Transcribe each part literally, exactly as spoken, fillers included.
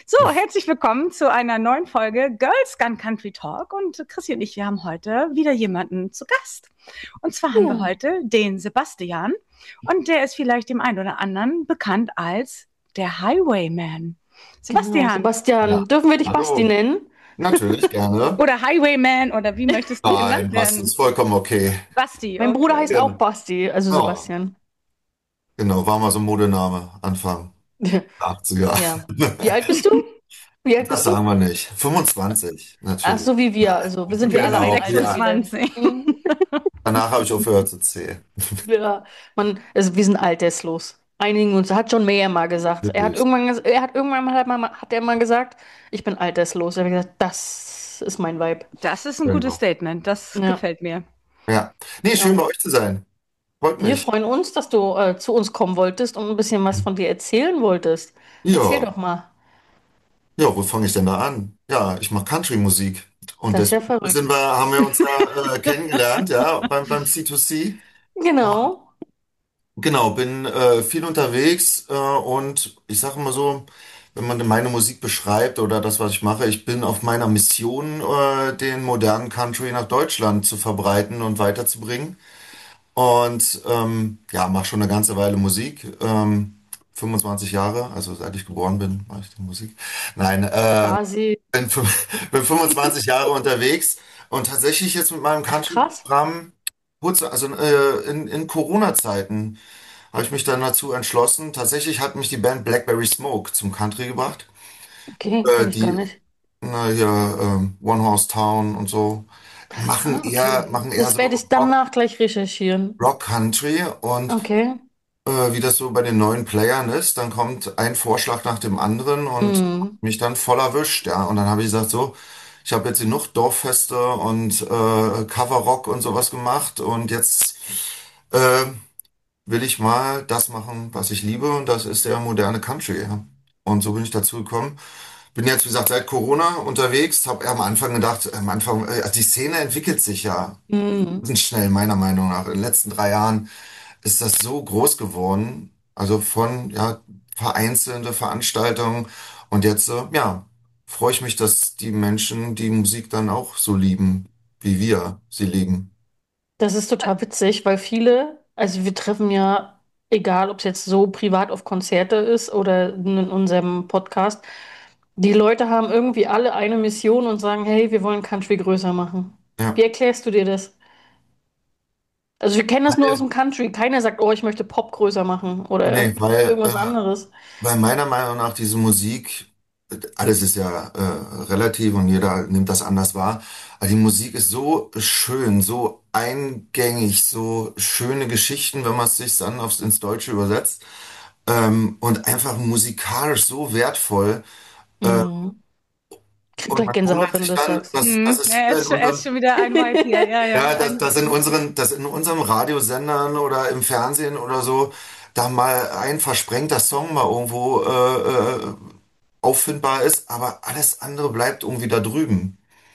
So, herzlich willkommen zu einer neuen Folge Girls Gun Country Talk. Und Chrissy und ich, wir haben heute wieder jemanden zu Gast. Und zwar haben wir Ja, heute den Sebastian. Und der ist vielleicht dem einen oder anderen bekannt als der Highwayman. genau. Sebastian Sebastian, Ja, dürfen wir dich Basti hallo. nennen? Natürlich, gerne. oder Highwayman oder wie möchtest du genannt Nein, Basti werden? ist vollkommen okay. Basti, Mein Bruder heißt okay. auch Genau. Basti, also Oh, Sebastian. genau, war mal so ein Modename, Anfang achtziger. Ja. Wie alt bist du? Wie alt Das bist du? sagen wir nicht. fünfundzwanzig, Ach, natürlich. so wie wir. Also wir sind Wir ja alle sind Genau, ein Alter, ja. viele. sechsundzwanzig. Mhm. Danach habe ich aufgehört zu zählen. Wir, man, also wir sind alterslos. Einigen uns, hat John Mayer mal gesagt. Er hat Wirklich. irgendwann, ges- er hat irgendwann mal, mal- hat er mal gesagt, ich bin alterslos. Er hat gesagt, das ist mein Vibe. Das ist ein gutes Genau. Statement. Das Ja, gefällt mir. Ja. Nee, schön ja. bei euch zu sein. Freut Wir mich. freuen uns, dass du äh, zu uns kommen wolltest und ein bisschen was von dir erzählen wolltest. Erzähl Ja, doch mal. ja, wo fange ich denn da an? Ja, ich mache Country-Musik. Und Das ist ja deswegen sind verrückt. wir, haben wir uns ja äh, kennengelernt, ja, beim, beim C zwei C. Genau. Genau, bin äh, viel unterwegs äh, und ich sage immer so, wenn man meine Musik beschreibt oder das, was ich mache, ich bin auf meiner Mission, äh, den modernen Country nach Deutschland zu verbreiten und weiterzubringen. Und ähm, ja, mache schon eine ganze Weile Musik, ähm, fünfundzwanzig Jahre, also seit ich geboren bin, mache ich die Musik. Nein, äh, Quasi. bin, fün- bin fünfundzwanzig Jahre unterwegs und tatsächlich jetzt mit meinem Ach, krass. Country-Programm, kurz, also äh, in, in Corona-Zeiten habe ich mich dann dazu entschlossen. Tatsächlich hat mich die Band Blackberry Smoke zum Country gebracht. Okay, Äh, kenne ich gar die, nicht. na ja, ähm, One Horse Town und so, machen Ah, okay. eher, machen eher Das werde so ich Rock, danach gleich recherchieren. Rock Country und Okay. äh, wie das so bei den neuen Playern ist, dann kommt ein Vorschlag nach dem anderen und Mhm. mich dann voll erwischt, ja. Und dann habe ich gesagt, so, ich habe jetzt genug Dorffeste und äh, Coverrock und sowas gemacht und jetzt äh, will ich mal das machen, was ich liebe, und das ist der moderne Country. Ja. Und so bin ich dazu gekommen. Bin jetzt, wie gesagt, seit Corona unterwegs, habe am Anfang gedacht, am Anfang, äh, also die Szene entwickelt sich ja Mhm. schnell, meiner Meinung nach. In den letzten drei Jahren ist das so groß geworden, also von, ja, vereinzelte Veranstaltungen. Und jetzt, äh, ja, freue ich mich, dass die Menschen die Musik dann auch so lieben, wie wir sie lieben. Das ist total witzig, weil viele, also wir treffen ja, egal ob es jetzt so privat auf Konzerte ist oder in unserem Podcast, die Leute haben irgendwie alle eine Mission und sagen, hey, wir wollen Country größer machen. Ja. Wie erklärst du dir das? Also wir kennen das nur aus dem Country. Keiner sagt, oh, ich möchte Pop größer machen oder Nee, weil äh, irgendwas anderes. Weil meiner Meinung nach diese Musik, alles ist ja äh, relativ und jeder nimmt das anders wahr, aber die Musik ist so schön, so eingängig, so schöne Geschichten, wenn man es sich dann aufs, ins Deutsche übersetzt, ähm, und einfach musikalisch so wertvoll. Äh, Mhm. Krieg und gleich man Gänsehaut, wundert wenn du sich das dann, sagst. dass, dass Hm. Ja, es er in ist schon, er ist unserem, schon wieder ein Vibe hier. Ja, ja. ja, dass, Ein, dass in unseren, dass in unserem Radiosendern oder im Fernsehen oder so da mal ein versprengter Song mal irgendwo äh, äh, auffindbar ist, aber alles andere bleibt irgendwie da drüben.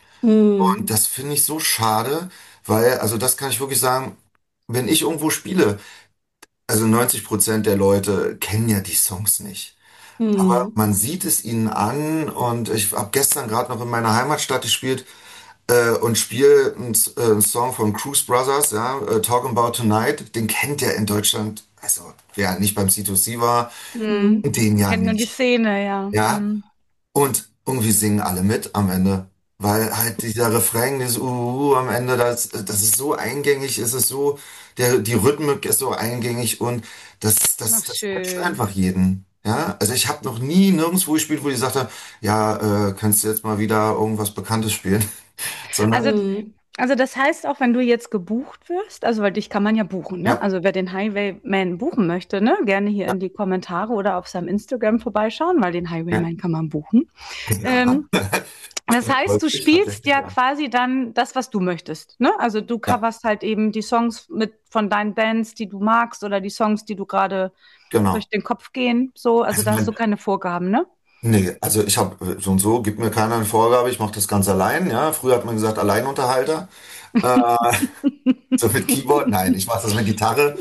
Und Mhm. das finde ich so schade, weil, also das kann ich wirklich sagen, wenn ich irgendwo spiele, also neunzig Prozent der Leute kennen ja die Songs nicht. Aber Mhm. man sieht es ihnen an, und ich habe gestern gerade noch in meiner Heimatstadt gespielt äh, und spiele einen, S- äh, einen Song von Cruise Brothers, ja, äh, Talking About Tonight, den kennt ja in Deutschland, also wer nicht beim C zwei C war, hm. den ja Kennt nur die nicht. Szene, ja. Ja, Hm. und irgendwie singen alle mit am Ende. Weil halt dieser Refrain, dieses Uhu am Ende, das, das ist so eingängig, es ist so, der, die Rhythmik ist so eingängig, und das, das, Ach, das catcht schön. einfach jeden. Ja, also ich habe noch nie nirgendwo gespielt, wo die sagte, ja, äh, kannst du jetzt mal wieder irgendwas Bekanntes spielen, Also, sondern, Mhm. also das heißt auch, wenn du jetzt gebucht wirst, also weil dich kann man ja buchen, ne? ja, Also wer den Highwayman buchen möchte, ne? Gerne hier ja, in die Kommentare oder auf seinem Instagram vorbeischauen, weil den ja, Highwayman kann man buchen. ja, Ähm, das heißt, du häufig spielst tatsächlich, ja ja. quasi dann das, was du möchtest, ne? Also du Ja, coverst halt eben die Songs mit von deinen Bands, die du magst oder die Songs, die du gerade durch genau. den Kopf gehen, so. Also Also da hast du mein, keine Vorgaben, ne? nee, also ich habe so und so, gibt mir keiner eine Vorgabe, ich mache das ganz allein, ja. Früher hat man gesagt Alleinunterhalter. Äh, So mit Keyboard? Nein, ich mache das mit Gitarre.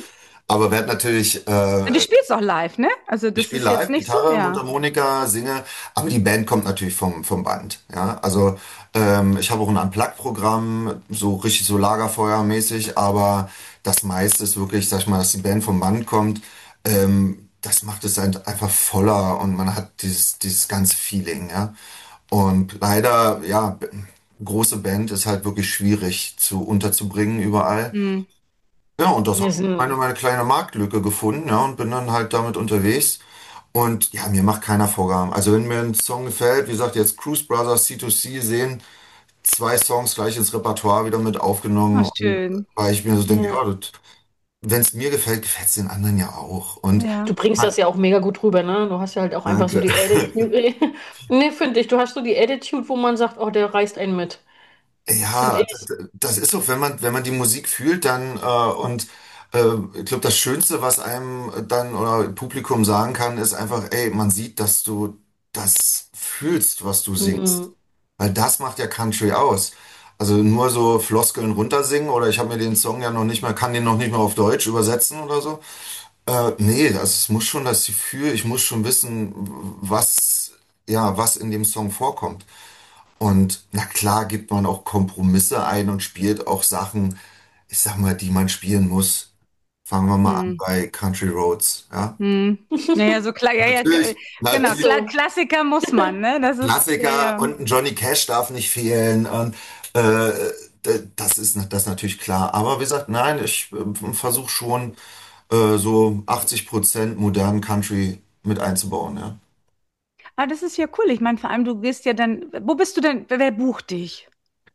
Aber werd natürlich, äh, Und du spielst auch live, ne? Also ich das spiele ist jetzt live nicht so, Gitarre, ja. Mundharmonika, singe, aber die Band kommt natürlich vom, vom Band. Ja, also ähm, ich habe auch ein Unplugged-Programm, so richtig so Lagerfeuermäßig, aber das meiste ist wirklich, sag ich mal, dass die Band vom Band kommt. Ähm, das macht es halt einfach voller und man hat dieses, dieses ganze Feeling, ja. Und leider, ja, b- große Band ist halt wirklich schwierig zu unterzubringen überall. Hm. Ja, und das Wir habe ich meine, sind, meine kleine Marktlücke gefunden, ja, und bin dann halt damit unterwegs. Und ja, mir macht keiner Vorgaben. Also wenn mir ein Song gefällt, wie gesagt, jetzt Cruise Brothers C zwei C sehen, zwei Songs gleich ins Repertoire wieder mit Ach, aufgenommen. Und schön. weil ich mir so denke, ja. ja, wenn es mir gefällt, gefällt es den anderen ja auch. Und Du Ja. bringst das ja auch mega gut rüber, ne? Du hast ja halt auch einfach so danke. die Attitude. Nee, finde ich, du hast so die Attitude, wo man sagt, oh, der reißt einen mit. Finde Ja, ich. d- das ist so, wenn man, wenn man die Musik fühlt, dann äh, und äh, ich glaube, das Schönste, was einem dann oder Publikum sagen kann, ist einfach, ey, man sieht, dass du das fühlst, was du singst. Mm, Weil das macht ja Country aus. Also nur so Floskeln runtersingen oder ich habe mir den Song ja noch nicht mal, kann den noch nicht mal auf Deutsch übersetzen oder so. Äh, nee, also es muss schon das Gefühl, ich muss schon wissen, was, ja, was in dem Song vorkommt. Und na klar gibt man auch Kompromisse ein und spielt auch Sachen, ich sag mal, die man spielen muss. Fangen wir mal an Hm. bei Country Roads, ja. Hm. Naja, so klar, ja, ja, k- Natürlich, genau, ist natürlich Kla so. Klassiker muss man, ne? Das ist, ja, Klassiker ja. und ein Johnny Cash darf nicht fehlen und äh, d- das ist das ist natürlich klar. Aber wie gesagt, nein, ich äh, versuche schon äh, so achtzig Prozent modernen Country mit einzubauen, ja. Ah, das ist ja cool. Ich meine, vor allem, du gehst ja dann, wo bist du denn, wer, wer bucht dich?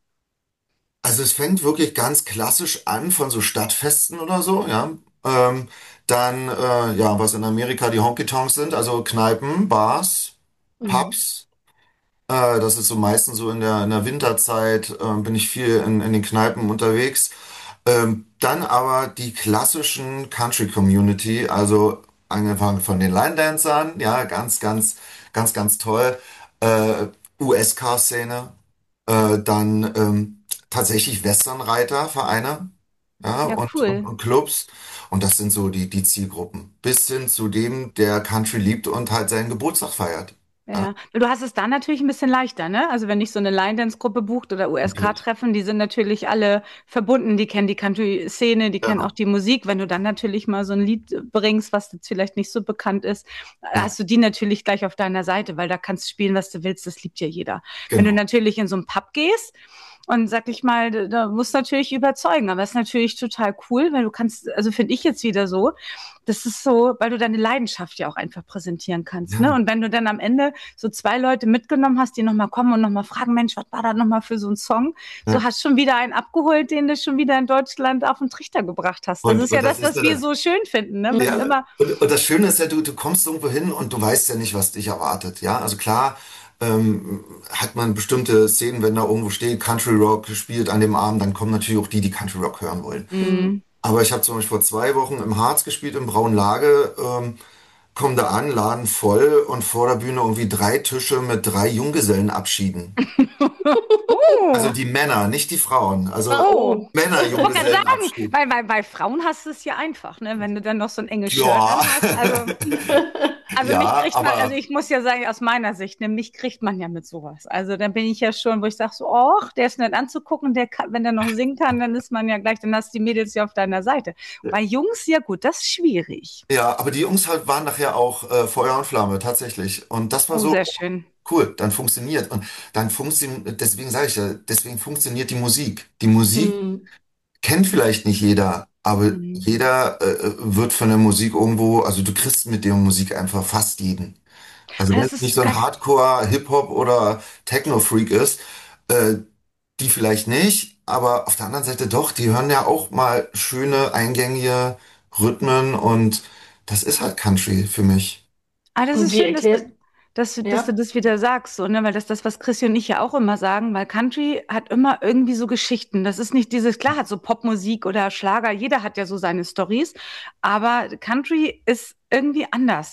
Also es fängt wirklich ganz klassisch an von so Stadtfesten oder so, ja. Ähm, dann, äh, ja, was in Amerika die Honky-Tonks sind, also Kneipen, Bars, Mhm. Pubs. Äh, das ist so meistens so in der, in der Winterzeit, äh, bin ich viel in, in den Kneipen unterwegs. Ähm, dann aber die klassischen Country Community, also angefangen von den Line Dancern, ja, ganz, ganz, ganz, ganz toll. Äh, U S-Car-Szene, äh, dann ähm, tatsächlich Westernreiter-Vereine, ja, Ja, und, und, cool. und Clubs. Und das sind so die, die Zielgruppen. Bis hin zu dem, der Country liebt und halt seinen Geburtstag feiert. Ja, Ja, du hast es dann natürlich ein bisschen leichter, ne? Also wenn dich so eine Line-Dance-Gruppe bucht oder U S natürlich. K-Treffen, die sind natürlich alle verbunden, die kennen die Country-Szene, die kennen auch Ja, die Musik. Wenn du dann natürlich mal so ein Lied bringst, was jetzt vielleicht nicht so bekannt ist, ja, hast du die natürlich gleich auf deiner Seite, weil da kannst du spielen, was du willst, das liebt ja jeder. Wenn du genau. natürlich in so einen Pub gehst, und sag ich mal, da da musst du natürlich überzeugen, aber es ist natürlich total cool, weil du kannst, also finde ich jetzt wieder so, das ist so, weil du deine Leidenschaft ja auch einfach präsentieren kannst, ne? Ja, Und wenn du dann am Ende so zwei Leute mitgenommen hast, die nochmal kommen und nochmal fragen, Mensch, was war da nochmal für so ein Song? Du ja. hast schon wieder einen abgeholt, den du schon wieder in Deutschland auf den Trichter gebracht hast. Das ist Und, ja und das das, ist was ja wir das. so schön finden, ne? Wenn du Mhm. Ja, immer, und, und das Schöne ist ja, du, du kommst irgendwo hin und du weißt ja nicht, was dich erwartet. Ja, also klar, ähm, hat man bestimmte Szenen, wenn da irgendwo steht, Country Rock gespielt an dem Abend, dann kommen natürlich auch die, die Country Rock hören wollen. mm, Mhm. Aber ich habe zum Beispiel vor zwei Wochen im Harz gespielt, im Braunen Lage, ähm, komm da an, Laden voll und vor der Bühne irgendwie drei Tische mit drei Junggesellenabschieden. Also oh, die Männer, nicht die Frauen. Ah, Also oh. oh. Männer Ich wollte gerade sagen, Junggesellenabschied. weil bei, bei Frauen hast du es ja einfach, ne? Wenn du dann noch so ein enges Shirt Ja, anhast. Also, also mich ja, kriegt man, also aber ich muss ja sagen, aus meiner Sicht, ne, mich kriegt man ja mit sowas. Also dann bin ich ja schon, wo ich sage so, ach, der ist nett anzugucken, der kann, wenn der noch singen kann, dann ist man ja gleich, dann hast du die Mädels ja auf deiner Seite. Bei Jungs, ja gut, das ist schwierig. ja, aber die Jungs halt waren nachher auch äh, Feuer und Flamme, tatsächlich. Und das war Oh, so sehr schön. cool, dann funktioniert. Und dann funktioniert, deswegen sage ich ja, deswegen funktioniert die Musik. Die Musik Mhm. kennt vielleicht nicht jeder, aber Mhm. jeder äh, wird von der Musik irgendwo, also du kriegst mit der Musik einfach fast jeden. Also wenn Das es nicht ist so ein geil. Hardcore, Hip-Hop oder Techno-Freak ist, äh, die vielleicht nicht, aber auf der anderen Seite doch, die hören ja auch mal schöne, eingängige Rhythmen und das ist halt Country für mich. Ah, das Und ist wie schön, dass, du- erklärt, dass, du- dass du ja? das wieder sagst, so, ne? Weil das das, was Chrissy und ich ja auch immer sagen, weil Country hat immer irgendwie so Geschichten. Das ist nicht dieses, klar hat so Popmusik oder Schlager, jeder hat ja so seine Stories, aber Country ist irgendwie anders.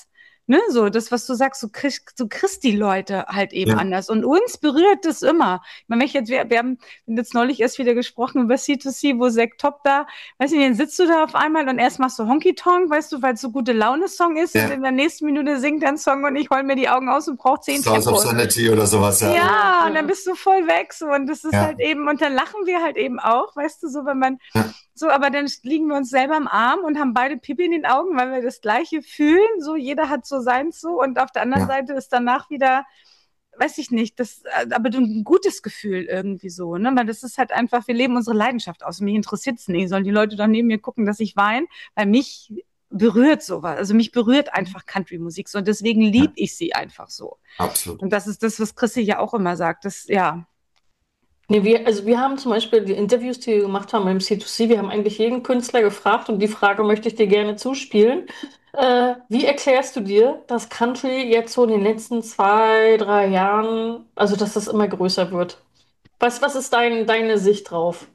Ne, so, das, was du sagst, du kriegst, du kriegst die Leute halt eben Ja. anders. Und uns berührt das immer. Ich meine, wenn ich jetzt, wir, wir haben jetzt neulich erst wieder gesprochen über C zwei C, wo Zack Top da, weißt du, dann sitzt du da auf einmal und erst machst du Honky Tonk, weißt du, weil es so gute Laune-Song ist und Ja. in der nächsten Minute singt er einen Song und ich heul mir die Augen aus und brauche zehn Sounds of Tempos. Sanity oder sowas, ja. Ja, Ja, und dann ja. bist du voll weg, so, und das ist Ja. halt eben, und dann lachen wir halt eben auch, weißt du, so, wenn man, Ja. so, aber dann liegen wir uns selber im Arm und haben beide Pipi in den Augen, weil wir das Gleiche fühlen, so, jeder hat so seins so, und auf der anderen Ja. Seite ist danach wieder, weiß ich nicht, das, aber ein gutes Gefühl irgendwie so, ne, weil das ist halt einfach, wir leben unsere Leidenschaft aus, mich interessiert es nicht, sollen die Leute doch neben mir gucken, dass ich weine, weil mich berührt sowas, also mich berührt einfach Country-Musik so, und deswegen liebe Ja. ich sie einfach so. Absolut. Und das ist das, was Chrissy ja auch immer sagt, das, ja. Nee, wir, also wir haben zum Beispiel die Interviews, die wir gemacht haben im C zwei C, wir haben eigentlich jeden Künstler gefragt und die Frage möchte ich dir gerne zuspielen. Äh, wie erklärst du dir, dass Country jetzt so in den letzten zwei, drei Jahren, also dass das immer größer wird? Was, was ist dein, deine Sicht drauf?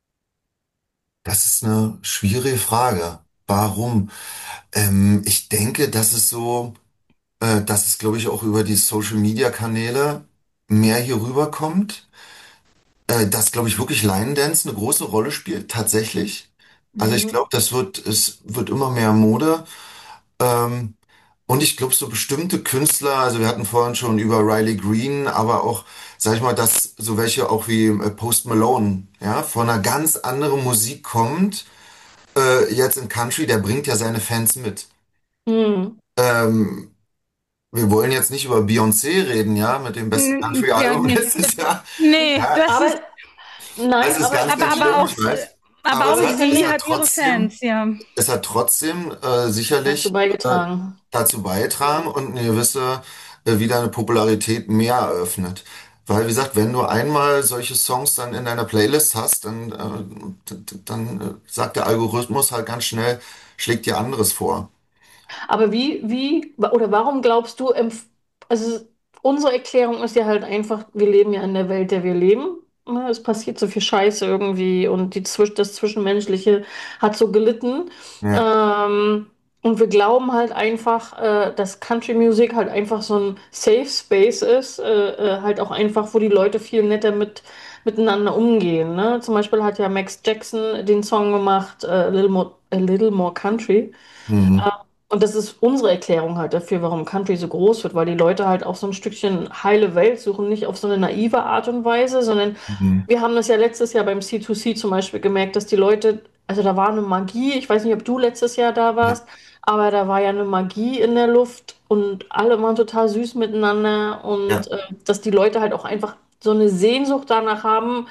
Das ist eine schwierige Frage. Warum? Ähm, ich denke, dass es so, äh, dass es, glaube ich, auch über die Social-Media-Kanäle mehr hier rüberkommt. Äh, dass, glaube ich, wirklich Line Dance eine große Rolle spielt, tatsächlich. Also ich Mhm. glaube, das wird, es wird immer mehr Mode. Ähm, und ich glaube, so bestimmte Künstler, also wir hatten vorhin schon über Riley Green, aber auch, sag ich mal, dass so welche auch wie äh, Post Malone, ja, von einer ganz anderen Musik kommt, äh, jetzt in Country, der bringt ja seine Fans mit. Mhm. Ähm, wir wollen jetzt nicht über Beyoncé reden, ja, mit dem besten Mm, ja, Country-Album nee, letztes Jahr. nee, Ja, das Aber, ist, nein, es ist aber, ganz, aber, ganz aber schlimm, auch, ich weiß. aber Aber auch es aber ich hat, es sie finde, hat hat ihre trotzdem, Fans, ja. es hat trotzdem äh, dazu sicherlich äh, beigetragen. dazu beigetragen und eine gewisse äh, wieder eine Popularität mehr eröffnet. Weil, wie gesagt, wenn du einmal solche Songs dann in deiner Playlist hast, dann, äh, d- d- dann äh, sagt der Algorithmus halt ganz schnell, schlägt dir anderes vor. Aber wie, wie, oder warum glaubst du, empf- also unsere Erklärung ist ja halt einfach, wir leben ja in der Welt, der wir leben. Ne, es passiert so viel Scheiße irgendwie und die, Zwisch- das Zwischenmenschliche hat so gelitten. Ja. Ähm, und wir glauben halt einfach, äh, dass Country Music halt einfach so ein Safe Space ist, äh, äh, halt auch einfach, wo die Leute viel netter mit, miteinander umgehen. Ne? Zum Beispiel hat ja Max Jackson den Song gemacht, äh, A Little More, A Little More Country. Mhm. Und das ist unsere Erklärung halt dafür, warum Country so groß wird, weil die Leute halt auch so ein Stückchen heile Welt suchen, nicht auf so eine naive Art und Weise, sondern Mhm. wir haben das ja letztes Jahr beim C zwei C zum Beispiel gemerkt, dass die Leute, also da war eine Magie, ich weiß nicht, ob du letztes Jahr da Ja. warst, aber da war ja eine Magie in der Luft und alle waren total süß miteinander Ja. und äh, dass die Leute halt auch einfach so eine Sehnsucht danach haben,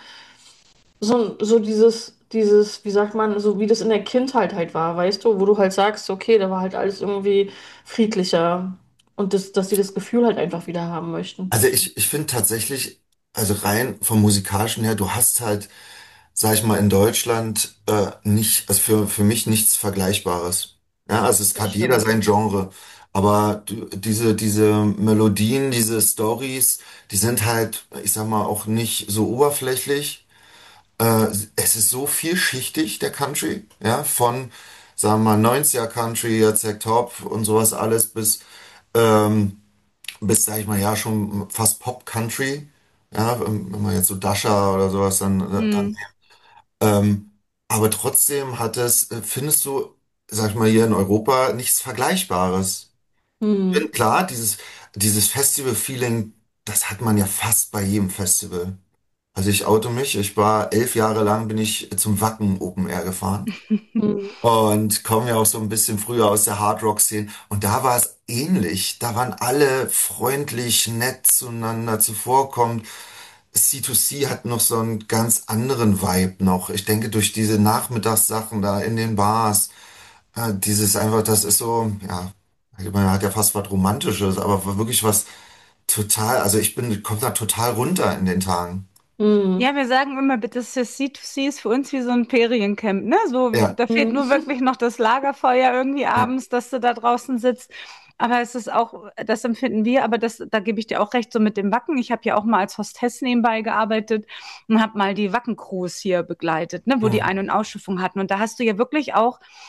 so, so dieses, dieses, wie sagt man, so wie das in der Kindheit halt war, weißt du, wo du halt sagst, okay, da war halt alles irgendwie friedlicher und das, dass sie das Gefühl halt einfach wieder haben möchten. Also ich, ich finde tatsächlich, also rein vom Musikalischen her, du hast halt, sag ich mal, in Deutschland äh, nicht, also für, für mich nichts Vergleichbares. Ja, also es Das hat jeder stimmt. sein Genre. Aber du, diese, diese Melodien, diese Stories, die sind halt, ich sag mal, auch nicht so oberflächlich. Äh, es ist so vielschichtig, der Country, ja, von, sagen wir mal, neunziger Country, jetzt der Top und sowas alles bis, ähm, bis, sag ich mal, ja, schon fast Pop-Country. Ja, wenn wenn man jetzt so Dasha oder sowas dann, dann Hm. ähm, aber trotzdem hat es, äh, findest du, sag ich mal, hier in Europa nichts Vergleichbares. Hm. Bin klar, dieses, dieses Festival-Feeling, das hat man ja fast bei jedem Festival. Also ich oute mich, ich war elf Jahre lang, bin ich zum Wacken Open Air gefahren Hm. und komme ja auch so ein bisschen früher aus der Hard Rock Szene und da war es ähnlich. Da waren alle freundlich, nett zueinander zuvorkommend. C zwei C hat noch so einen ganz anderen Vibe noch. Ich denke, durch diese Nachmittagssachen da in den Bars, äh, dieses einfach, das ist so, ja, man hat ja fast was Romantisches, aber wirklich was total, also ich bin, kommt da total runter in den Tagen. Hm. Ja, wir sagen immer, bitte, das C zwei C ist für uns wie so ein Feriencamp, ne? So, Ja, da fehlt Hm. nur wirklich noch das Lagerfeuer irgendwie ja, abends, dass du da draußen sitzt. Aber es ist auch, das empfinden wir, aber das, da gebe ich dir auch recht, so mit dem Wacken. Ich habe ja auch mal als Hostess nebenbei gearbeitet und habe mal die Wacken-Crews hier begleitet, ne, wo die hm, Ein- und Ausschiffung hatten. Und da hast du ja wirklich auch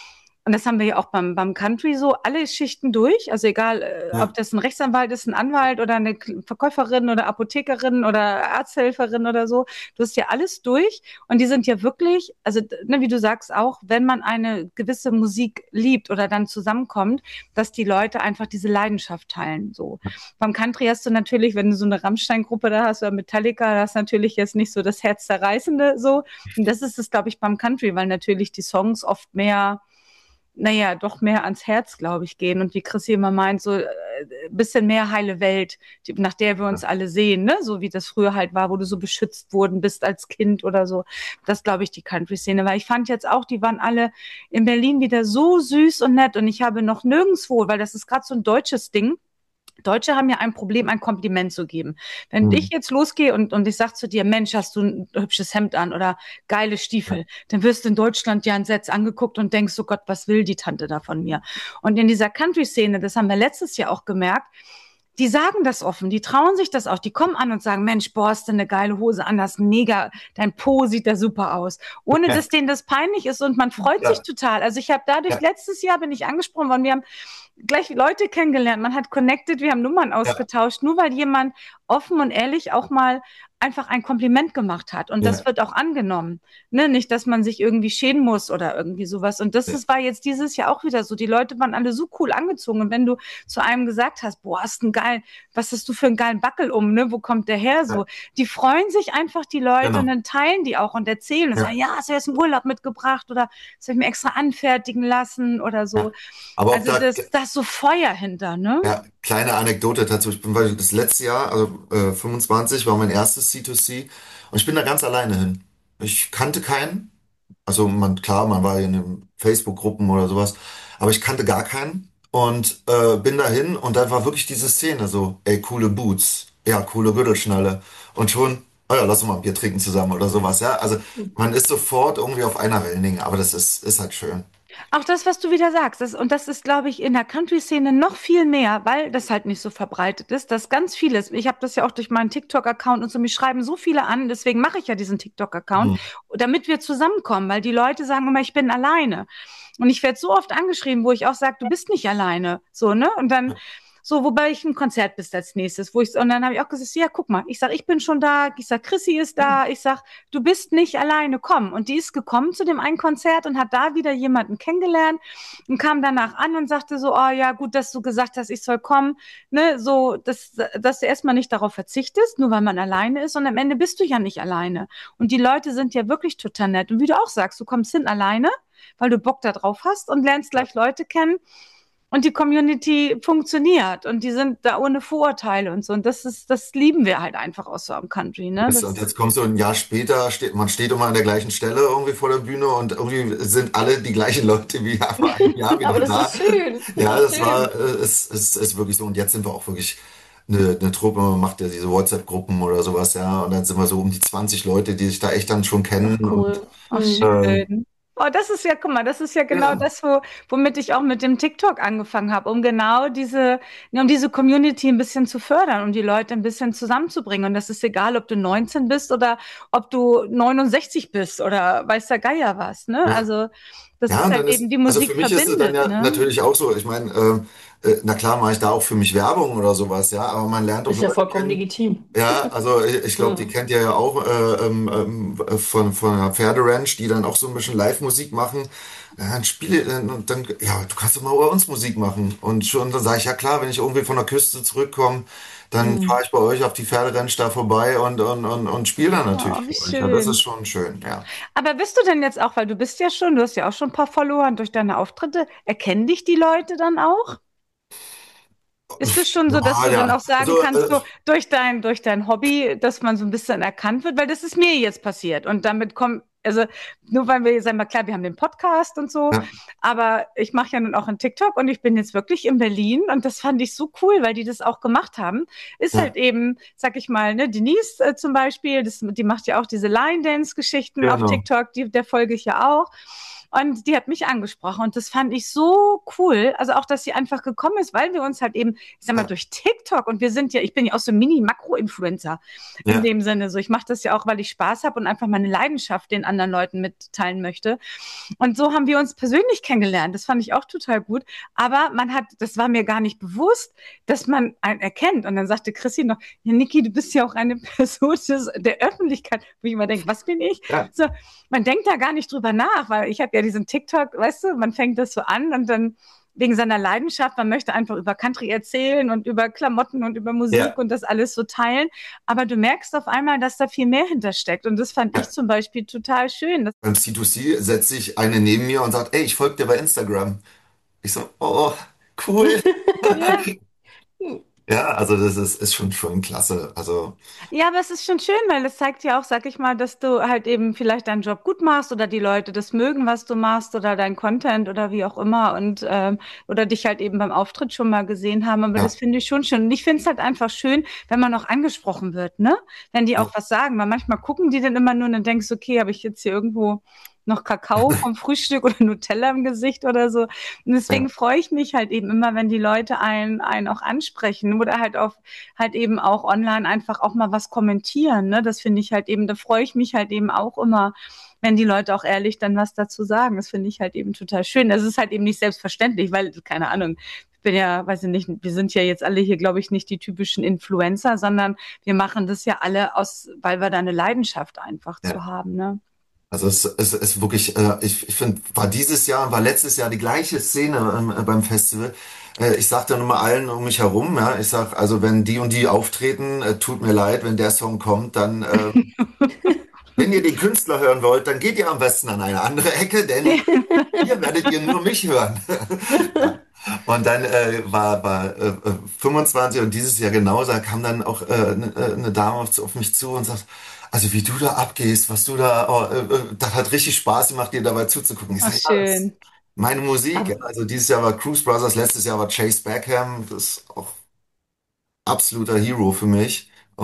Und das haben wir ja auch beim, beim Country so, alle Schichten durch. Also egal, äh, Ja. ob das ein Rechtsanwalt ist, ein Anwalt oder eine K- Verkäuferin oder Apothekerin oder Arzthelferin oder so. Du hast ja alles durch. Und die sind ja wirklich, also d- ne, wie du sagst auch, wenn man eine gewisse Musik liebt oder dann zusammenkommt, dass die Leute einfach diese Leidenschaft teilen. So. Beim Country hast du natürlich, wenn du so eine Rammstein-Gruppe da hast oder Metallica, da hast du natürlich jetzt nicht so das Herzzerreißende so. Und das ist es, glaube ich, beim Country, weil natürlich die Songs oft mehr, naja, doch mehr ans Herz, glaube ich, gehen. Und wie Chrissy immer meint, so äh, bisschen mehr heile Welt, die, nach der wir uns alle sehen, ne? So wie das früher halt war, wo du so beschützt worden bist als Kind oder so. Das glaube ich, die Country-Szene. Weil ich fand jetzt auch, die waren alle in Berlin wieder so süß und nett. Und ich habe noch nirgendswo, weil das ist gerade so ein deutsches Ding, Deutsche haben ja ein Problem, ein Kompliment zu geben. Wenn Mhm. ich jetzt losgehe und, und ich sag zu dir, Mensch, hast du ein hübsches Hemd an oder geile Stiefel, dann wirst du in Deutschland ja entsetzt angeguckt und denkst, oh Gott, was will die Tante da von mir? Und in dieser Country-Szene, das haben wir letztes Jahr auch gemerkt, die sagen das offen, die trauen sich das auch, die kommen an und sagen, Mensch, boah, hast du eine geile Hose an, das ist mega, dein Po sieht da super aus. Ohne dass denen das peinlich ist und man freut Ja. sich total. Also ich habe dadurch, Ja. letztes Jahr bin ich angesprochen worden, wir haben gleich Leute kennengelernt, man hat connected, wir haben Nummern ausgetauscht, nur weil jemand offen und ehrlich auch mal einfach ein Kompliment gemacht hat. Und das Ja. wird auch angenommen. Ne? Nicht, dass man sich irgendwie schämen muss oder irgendwie sowas. Und das Ja. ist, war jetzt dieses Jahr auch wieder so. Die Leute waren alle so cool angezogen. Und wenn du zu einem gesagt hast, boah, hast einen geilen, was hast du für einen geilen Backel um, ne? Wo kommt der her? So, Ja. die freuen sich einfach, die Leute, Genau. und dann teilen die auch und erzählen und Ja. sagen, ja, hast du jetzt im Urlaub mitgebracht oder das habe ich mir extra anfertigen lassen oder so. Ja. Aber auch Also da, das, da ist so Feuer hinter, ne? ja, kleine Anekdote dazu. Ich bin, weil das letzte Jahr, also äh, fünfundzwanzig, war mein erstes C zwei C und ich bin da ganz alleine hin. Ich kannte keinen. Also man, klar, man war in den Facebook-Gruppen oder sowas, aber ich kannte gar keinen und äh, bin dahin und da war wirklich diese Szene so, ey, coole Boots, ja, coole Gürtelschnalle und schon, oh ja, lass uns mal ein Bier trinken zusammen oder sowas, ja. Also man ist sofort irgendwie auf einer Wellenlänge, aber das ist, ist halt schön. Auch das, was du wieder sagst, das, und das ist, glaube ich, in der Country-Szene noch viel mehr, weil das halt nicht so verbreitet ist, dass ganz vieles, ich habe das ja auch durch meinen TikTok-Account und so, mich schreiben so viele an, deswegen mache ich ja diesen TikTok-Account, Mhm. damit wir zusammenkommen, weil die Leute sagen immer, ich bin alleine. Und ich werde so oft angeschrieben, wo ich auch sage, du bist nicht alleine, so, ne? Und dann so, wobei ich ein Konzert bist als nächstes, wo ich, und dann habe ich auch gesagt, ja, guck mal, ich sag, ich bin schon da, ich sag, Chrissy ist da, ich sag, du bist nicht alleine, komm. Und die ist gekommen zu dem einen Konzert und hat da wieder jemanden kennengelernt und kam danach an und sagte so, oh ja, gut, dass du gesagt hast, ich soll kommen, ne, so, dass, dass du erstmal nicht darauf verzichtest, nur weil man alleine ist, und am Ende bist du ja nicht alleine. Und die Leute sind ja wirklich total nett. Und wie du auch sagst, du kommst hin alleine, weil du Bock da drauf hast und lernst gleich Leute kennen. Und die Community funktioniert und die sind da ohne Vorurteile und so. Und das ist, das lieben wir halt einfach aus so einem Country, ne? Das, Das, und jetzt kommst du ein Jahr später, steht, man steht immer an der gleichen Stelle irgendwie vor der Bühne und irgendwie sind alle die gleichen Leute wie vor einem Jahr wieder Aber das da. ist schön. Ja, Das ist das schön. war, äh, es ist, ist wirklich so. Und jetzt sind wir auch wirklich eine, eine Truppe, man macht ja diese WhatsApp-Gruppen oder sowas, ja. Und dann sind wir so um die zwanzig Leute, die sich da echt dann schon kennen. Cool. oh, Mhm. schön. Oh, das ist ja, guck mal, das ist ja genau Ja. das, wo, womit ich auch mit dem TikTok angefangen habe, um genau diese, um diese Community ein bisschen zu fördern, um die Leute ein bisschen zusammenzubringen. Und das ist egal, ob du neunzehn bist oder ob du neunundsechzig bist oder weiß der Geier was, ne? Ja. Also, das Ja, ist und halt dann ist, eben, die also Musik für mich ist es dann verbindet, ja ne? natürlich auch so. Ich meine, ähm, äh, na klar mache ich da auch für mich Werbung oder sowas, ja, aber man lernt auch Ist ja Leute vollkommen kennen. legitim. Ja, also ich, ich glaube, die Mhm. kennt ihr ja auch äh, ähm, ähm, von, von einer Pferderanch, die dann auch so ein bisschen Live-Musik machen. Ja, dann spiele dann, und dann, ja, du kannst doch mal bei uns Musik machen. Und schon dann sage ich, ja klar, wenn ich irgendwie von der Küste zurückkomme, dann Mhm. fahre ich bei euch auf die Pferderanch da vorbei und, und, und, und spiele dann Oh, natürlich wie für euch. Ja, das ist schön. schon schön, ja. Aber bist du denn jetzt auch, weil du bist ja schon, du hast ja auch schon ein paar Follower und durch deine Auftritte, erkennen dich die Leute dann auch? Ist es schon so, dass Ja, du dann ja. auch sagen Also, kannst, äh, so durch dein, durch dein Hobby, dass man so ein bisschen erkannt wird? Weil das ist mir jetzt passiert. Und damit kommen, also nur weil wir, sagen wir, klar, wir haben den Podcast und so, ja, aber ich mache ja nun auch einen TikTok und ich bin jetzt wirklich in Berlin und das fand ich so cool, weil die das auch gemacht haben. Ist ja, halt eben, sag ich mal, ne, Denise äh, zum Beispiel, das, die macht ja auch diese Line-Dance-Geschichten auf genau. TikTok, die, der folge ich ja auch. Und die hat mich angesprochen und das fand ich so cool. Also auch, dass sie einfach gekommen ist, weil wir uns halt eben, ich sag mal, Ja, durch TikTok und wir sind ja, ich bin ja auch so ein Mini-Makro-Influencer in ja. dem Sinne. So, ich mache das ja auch, weil ich Spaß habe und einfach meine Leidenschaft den anderen Leuten mitteilen möchte. Und so haben wir uns persönlich kennengelernt. Das fand ich auch total gut. Aber man hat, das war mir gar nicht bewusst, dass man einen erkennt. Und dann sagte Chrissy noch, ja, Niki, du bist ja auch eine Person des, der Öffentlichkeit, wo ich immer denke, was bin ich? Ja. So, man denkt da gar nicht drüber nach, weil ich habe ja diesen TikTok, weißt du, man fängt das so an und dann wegen seiner Leidenschaft, man möchte einfach über Country erzählen und über Klamotten und über Musik Ja. und das alles so teilen. Aber du merkst auf einmal, dass da viel mehr hintersteckt. Und das fand ich Ja. zum Beispiel total schön. Das Beim C zwei C setzt sich eine neben mir und sagt, ey, ich folge dir bei Instagram. Ich so, oh, cool. ja, Ja, also das ist, ist schon, schon klasse. Also, Ja, aber es ist schon schön, weil es zeigt ja auch, sag ich mal, dass du halt eben vielleicht deinen Job gut machst oder die Leute das mögen, was du machst oder dein Content oder wie auch immer und ähm, oder dich halt eben beim Auftritt schon mal gesehen haben. Aber das ja, finde ich schon schön. Und ich finde es halt einfach schön, wenn man auch angesprochen wird, ne? Wenn die auch was sagen. Weil manchmal gucken die dann immer nur und dann denkst du, okay, habe ich jetzt hier irgendwo noch Kakao vom Frühstück oder Nutella im Gesicht oder so. Und deswegen ja. freue ich mich halt eben immer, wenn die Leute einen, einen auch ansprechen oder halt auf halt eben auch online einfach auch mal was kommentieren. Ne? Das finde ich halt eben, da freue ich mich halt eben auch immer, wenn die Leute auch ehrlich dann was dazu sagen. Das finde ich halt eben total schön. Das ist halt eben nicht selbstverständlich, weil, keine Ahnung, ich bin ja, weiß ich nicht, wir sind ja jetzt alle hier, glaube ich, nicht die typischen Influencer, sondern wir machen das ja alle aus, weil wir da eine Leidenschaft einfach Ja. zu haben. Ne? Also es, es ist wirklich, äh, ich, ich finde, war dieses Jahr, war letztes Jahr die gleiche Szene ähm, äh, beim Festival. Äh, ich sag dann immer allen um mich herum, ja, ich sag, also wenn die und die auftreten, äh, tut mir leid, wenn der Song kommt, dann, äh, wenn ihr den Künstler hören wollt, dann geht ihr am besten an eine andere Ecke, denn hier werdet ihr nur mich hören. Ja. Und dann äh, war, war äh, äh, fünfundzwanzig und dieses Jahr genauso, da kam dann auch äh, eine, äh, eine Dame auf, auf mich zu und sagt, also wie du da abgehst, was du da, oh, äh, äh, das hat richtig Spaß gemacht, dir dabei zuzugucken. Ich Ach, sage, ja, das ist schön. meine Musik. Ja. Aber, Also dieses Jahr war Cruise Brothers, letztes Jahr war Chase Beckham, das ist auch absoluter Hero für mich. Äh,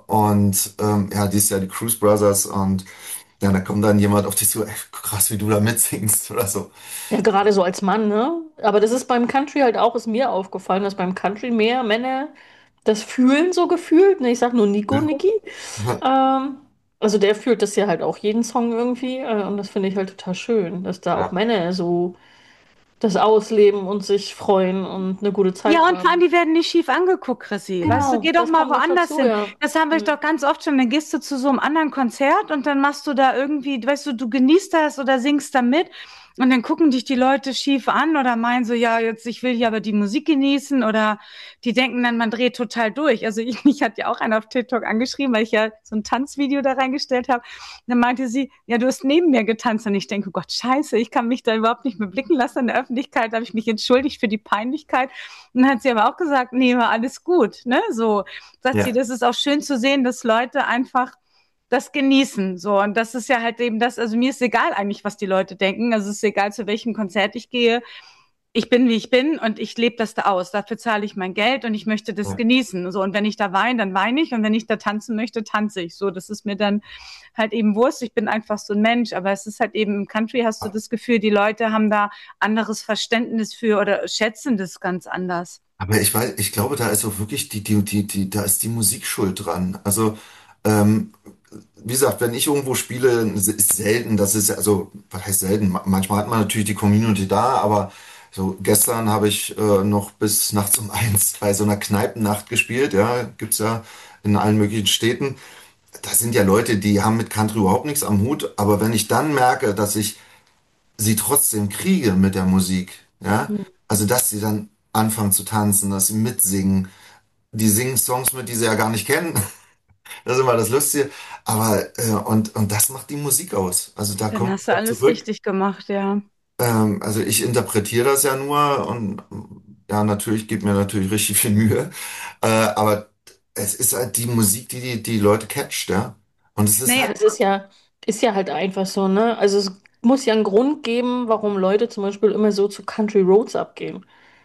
und ähm, ja, dieses Jahr die Cruise Brothers und ja, da kommt dann jemand auf dich zu, ey, krass, wie du da mitsingst oder so. ja, gerade so als Mann, ne? Aber das ist beim Country halt auch, ist mir aufgefallen, dass beim Country mehr Männer das fühlen, so gefühlt. Ne, ich sag nur Nico, Ja. Niki. Ähm, also der fühlt das ja halt auch jeden Song irgendwie. Äh, und das finde ich halt total schön, dass da auch Ja. Männer so das ausleben und sich freuen und eine gute Zeit Ja, und vor allem, haben. die werden nicht schief angeguckt, Chrissy. Weißt du, Genau, geh doch das mal kommt noch woanders dazu, hin. ja. Das haben wir Hm. doch ganz oft schon. Dann gehst du zu so einem anderen Konzert und dann machst du da irgendwie, weißt du, du genießt das oder singst da mit. Und dann gucken dich die Leute schief an oder meinen so, ja, jetzt, ich will hier aber die Musik genießen oder die denken dann, man dreht total durch. Also ich, mich hat ja auch einer auf TikTok angeschrieben, weil ich ja so ein Tanzvideo da reingestellt habe. Dann meinte sie, ja, du hast neben mir getanzt. Und ich denke, oh Gott, scheiße, ich kann mich da überhaupt nicht mehr blicken lassen in der Öffentlichkeit. Da habe ich mich entschuldigt für die Peinlichkeit. Und dann hat sie aber auch gesagt, nee, war alles gut. Ne? So sagt sie, Ja. das ist auch schön zu sehen, dass Leute einfach das genießen. So, und das ist ja halt eben das, also mir ist egal eigentlich, was die Leute denken. Also es ist egal, zu welchem Konzert ich gehe. Ich bin, wie ich bin und ich lebe das da aus. Dafür zahle ich mein Geld und ich möchte das Ja. genießen. So, und wenn ich da weine, dann weine ich. Und wenn ich da tanzen möchte, tanze ich. So, das ist mir dann halt eben Wurst. Ich bin einfach so ein Mensch. Aber es ist halt eben im Country hast du das Gefühl, die Leute haben da anderes Verständnis für oder schätzen das ganz anders. Aber ich weiß, ich glaube, da ist auch wirklich die, die, die, die, da ist die Musik schuld dran. Also, ähm, wie gesagt, wenn ich irgendwo spiele, ist selten, das ist, also, was heißt selten? Ma- Manchmal hat man natürlich die Community da, aber so gestern habe ich äh, noch bis nachts um eins bei so einer Kneipennacht gespielt, ja, gibt's ja in allen möglichen Städten. Da sind ja Leute, die haben mit Country überhaupt nichts am Hut, aber wenn ich dann merke, dass ich sie trotzdem kriege mit der Musik, ja, Hm. also dass sie dann anfangen zu tanzen, dass sie mitsingen, die singen Songs mit, die sie ja gar nicht kennen. Das ist immer das Lustige. Aber, äh, und, und das macht die Musik aus. Also da Dann kommt hast du auch alles zurück. richtig gemacht, ja. Ähm, also ich interpretiere das ja nur und ja, natürlich, gibt mir natürlich richtig viel Mühe. Äh, aber es ist halt die Musik, die die, die Leute catcht, ja. Und es ist Ja, Naja, halt, das ist ja, ist ja halt einfach so, ne? Also es muss ja einen Grund geben, warum Leute zum Beispiel immer so zu Country Roads abgehen.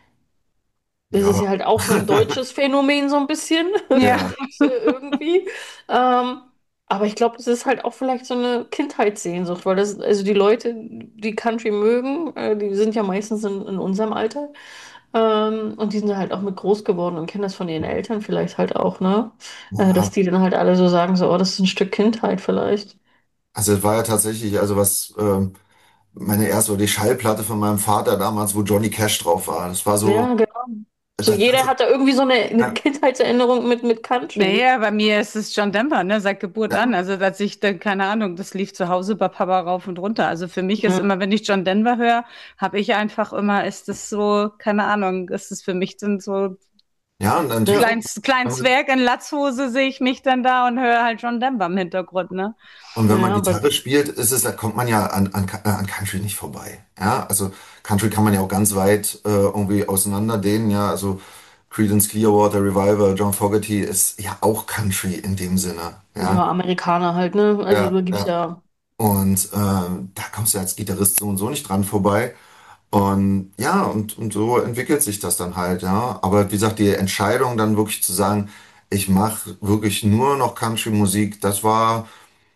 Das ist ja, ja halt auch so ein deutsches Phänomen, so ein bisschen, ja. ja, finde ich, äh, irgendwie. Ähm, Aber ich glaube, das ist halt auch vielleicht so eine Kindheitssehnsucht, weil das, also die Leute, die Country mögen, äh, die sind ja meistens in, in unserem Alter. Ähm, und die sind halt auch mit groß geworden und kennen das von ihren Eltern vielleicht halt auch, ne? Äh, dass Ja, die dann halt alle so sagen, so, oh, das ist ein Stück Kindheit vielleicht. also es war ja tatsächlich, also was ähm, meine erste oder die Schallplatte von meinem Vater damals, wo Johnny Cash drauf war. Das war so, Ja, genau. So das, jeder das, hat da irgendwie so eine, eine ja, Kindheitserinnerung mit, mit Country. Naja, bei mir ist es John Denver, ne, seit Geburt an. ja. Also, als ich dann, keine Ahnung, das lief zu Hause bei Papa rauf und runter. Also für mich ist Ja, immer, wenn ich John Denver höre, habe ich einfach immer, ist das so, keine Ahnung, ist es für mich dann so Ja, und natürlich, ja, klein, klein Zwerg in Latzhose sehe ich mich dann da und höre halt John Denver im Hintergrund, ne? und wenn man ja, aber Gitarre spielt, ist es, da kommt man ja an, an, an Country nicht vorbei. Ja, also Country kann man ja auch ganz weit äh, irgendwie auseinanderdehnen. Ja, also Creedence Clearwater Revival, John Fogerty ist ja auch Country in dem Sinne. Ja, ja, Amerikaner halt, ne? Also ja, da gibt's ja. ja. Und ähm, da kommst du als Gitarrist so und so nicht dran vorbei. Und ja, und, und so entwickelt sich das dann halt, ja. Aber wie gesagt, die Entscheidung dann wirklich zu sagen, ich mache wirklich nur noch Country-Musik, das war,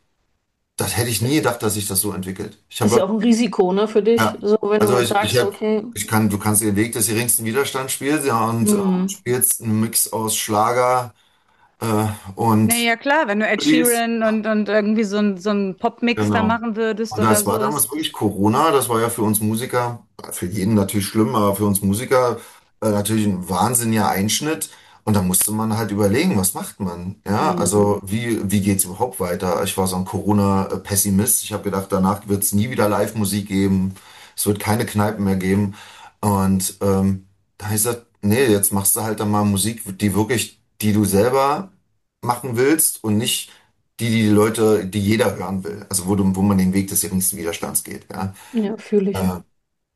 das hätte ich nie gedacht, dass sich das so entwickelt. Ich Ist ja habe, auch ein Risiko, ne, für dich. ja, So, wenn also du ich, ich sagst, hab, okay, ich kann, du kannst den Weg des geringsten Widerstands spielen, ja, und äh, hm, spielst einen Mix aus Schlager äh, und Naja, klar, wenn du Ed Oldies. Sheeran und, und irgendwie so ein, so ein Popmix da Genau. machen würdest Und oder das so, war ist, damals wirklich Corona. Das war ja für uns Musiker, für jeden natürlich schlimm, aber für uns Musiker äh, natürlich ein wahnsinniger Einschnitt. Und da musste man halt überlegen, was macht man? Ja, hm, also wie, wie geht's überhaupt weiter? Ich war so ein Corona-Pessimist. Ich habe gedacht, danach wird es nie wieder Live-Musik geben. Es wird keine Kneipen mehr geben. Und ähm, da hab ich gesagt, nee, jetzt machst du halt dann mal Musik, die wirklich, die du selber machen willst und nicht die, die die Leute, die jeder hören will. Also wo du, wo man den Weg des geringsten Widerstands geht, ja. ja, fühle ich. Äh,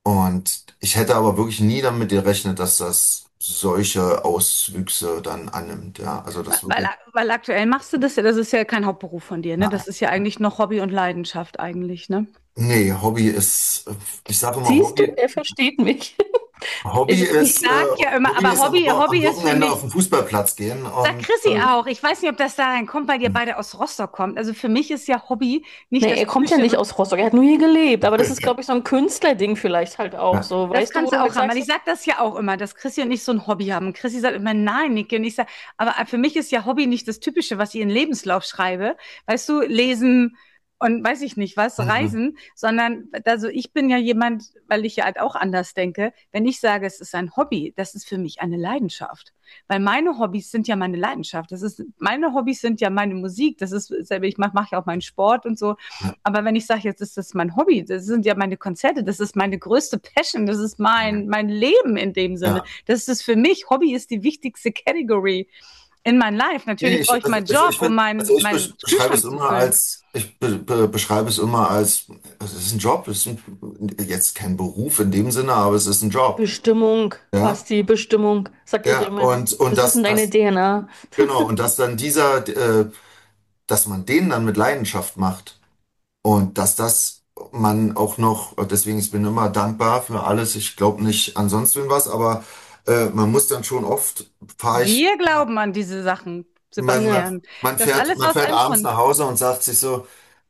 und ich hätte aber wirklich nie damit gerechnet, dass das solche Auswüchse dann annimmt, ja. Also das weil, wirklich, weil aktuell machst du das ja, das ist ja kein Hauptberuf von dir, ne? nein. Das ist ja eigentlich noch Hobby und Leidenschaft eigentlich, ne? Nee, Hobby ist, äh, ich sage immer Siehst du, Hobby, er versteht mich. Hobby Ich, Ich ist, äh, sag ja immer, Hobby aber ist am, Hobby, Wo- am Hobby ist für Wochenende auf mich, den Fußballplatz gehen sagt und Chrissy äh, auch. Ich weiß nicht, ob das dahin kommt, weil ihr beide aus Rostock kommt. Also für mich ist ja Hobby nicht nee, das er kommt ja typische, nicht aus Rostock, er hat nur hier gelebt. Aber das ist, glaube ich, so ein Künstlerding vielleicht halt auch ja. so. das Weißt du, wo kannst du du halt auch haben, weil sagst, ich sag das ja auch immer, dass Chrissy und ich so ein Hobby haben. Chrissy sagt immer, nein, Niki. Und ich sag, aber für mich ist ja Hobby nicht das Typische, was ich in Lebenslauf schreibe. Weißt du, lesen und weiß ich nicht was, Mhm. reisen, sondern also ich bin ja jemand, weil ich ja halt auch anders denke, wenn ich sage, es ist ein Hobby, das ist für mich eine Leidenschaft. Weil meine Hobbys sind ja meine Leidenschaft. Das ist, meine Hobbys sind ja meine Musik. Das ist, ich mache mach ja auch meinen Sport und so. Ja, Aber wenn ich sage, jetzt ist das mein Hobby, das sind ja meine Konzerte, das ist meine größte Passion, das ist mein, mein Leben in dem Sinne. ja. Das ist für mich, Hobby ist die wichtigste Category in mein Life. Nee, Natürlich brauche ich, ich also meinen ich, Job, ich um find, meinen also ich meinen besch- beschreibe es Kühlschrank zu immer füllen. als, ich be, be, beschreibe es immer als, es ist ein Job, es ist ein, jetzt kein Beruf in dem Sinne, aber es ist ein Job. Bestimmung, Ja, Basti, Bestimmung, sag ich ja, immer. und, und Das ist in das, deine das, D N A. genau, und dass dann dieser, äh, dass man den dann mit Leidenschaft macht und dass das man auch noch, und deswegen ich bin immer dankbar für alles, ich glaube nicht an sonst was, aber äh, man muss dann schon oft, fahre ich, Wir glauben an diese Sachen, man, man, Ja. Sebastian. man Das ist fährt, alles man aus fährt einem abends Grund. nach Hause und sagt sich so,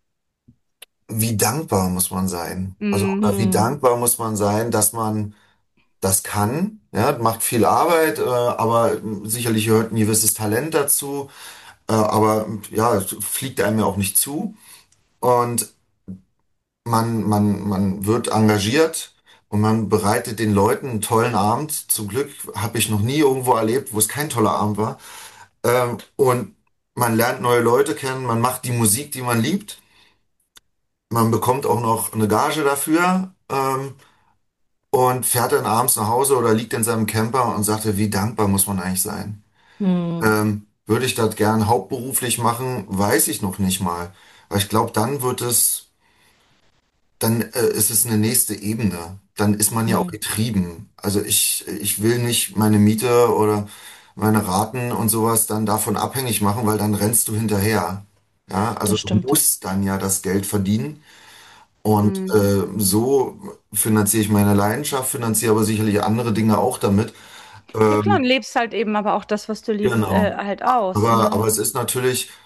wie dankbar muss man sein? Also, Mm. oder wie Hm. dankbar muss man sein, dass man das kann? Ja, macht viel Arbeit, äh, aber sicherlich gehört ein gewisses Talent dazu. Äh, aber ja, es fliegt einem ja auch nicht zu. Und man, man, man wird engagiert und man bereitet den Leuten einen tollen Abend. Zum Glück habe ich noch nie irgendwo erlebt, wo es kein toller Abend war. Ähm, und man lernt neue Leute kennen, man macht die Musik, die man liebt. Man bekommt auch noch eine Gage dafür. Ähm, und fährt dann abends nach Hause oder liegt in seinem Camper und sagte, wie dankbar muss man eigentlich sein? Hm. Ähm, würde ich das gern hauptberuflich machen? Weiß ich noch nicht mal. Weil ich glaube, dann wird es, dann äh, ist es eine nächste Ebene. Dann ist man ja auch Hm. getrieben. Also ich, ich will nicht meine Miete oder meine Raten und sowas dann davon abhängig machen, weil dann rennst du hinterher. Ja, also Das du stimmt. musst dann ja das Geld verdienen. Und Mm. äh, so finanziere ich meine Leidenschaft, finanziere aber sicherlich andere Dinge auch damit. Ja klar, und Ähm, lebst halt eben aber auch das, was du liebst, genau. äh, halt aus, Aber, ne? aber es ist natürlich,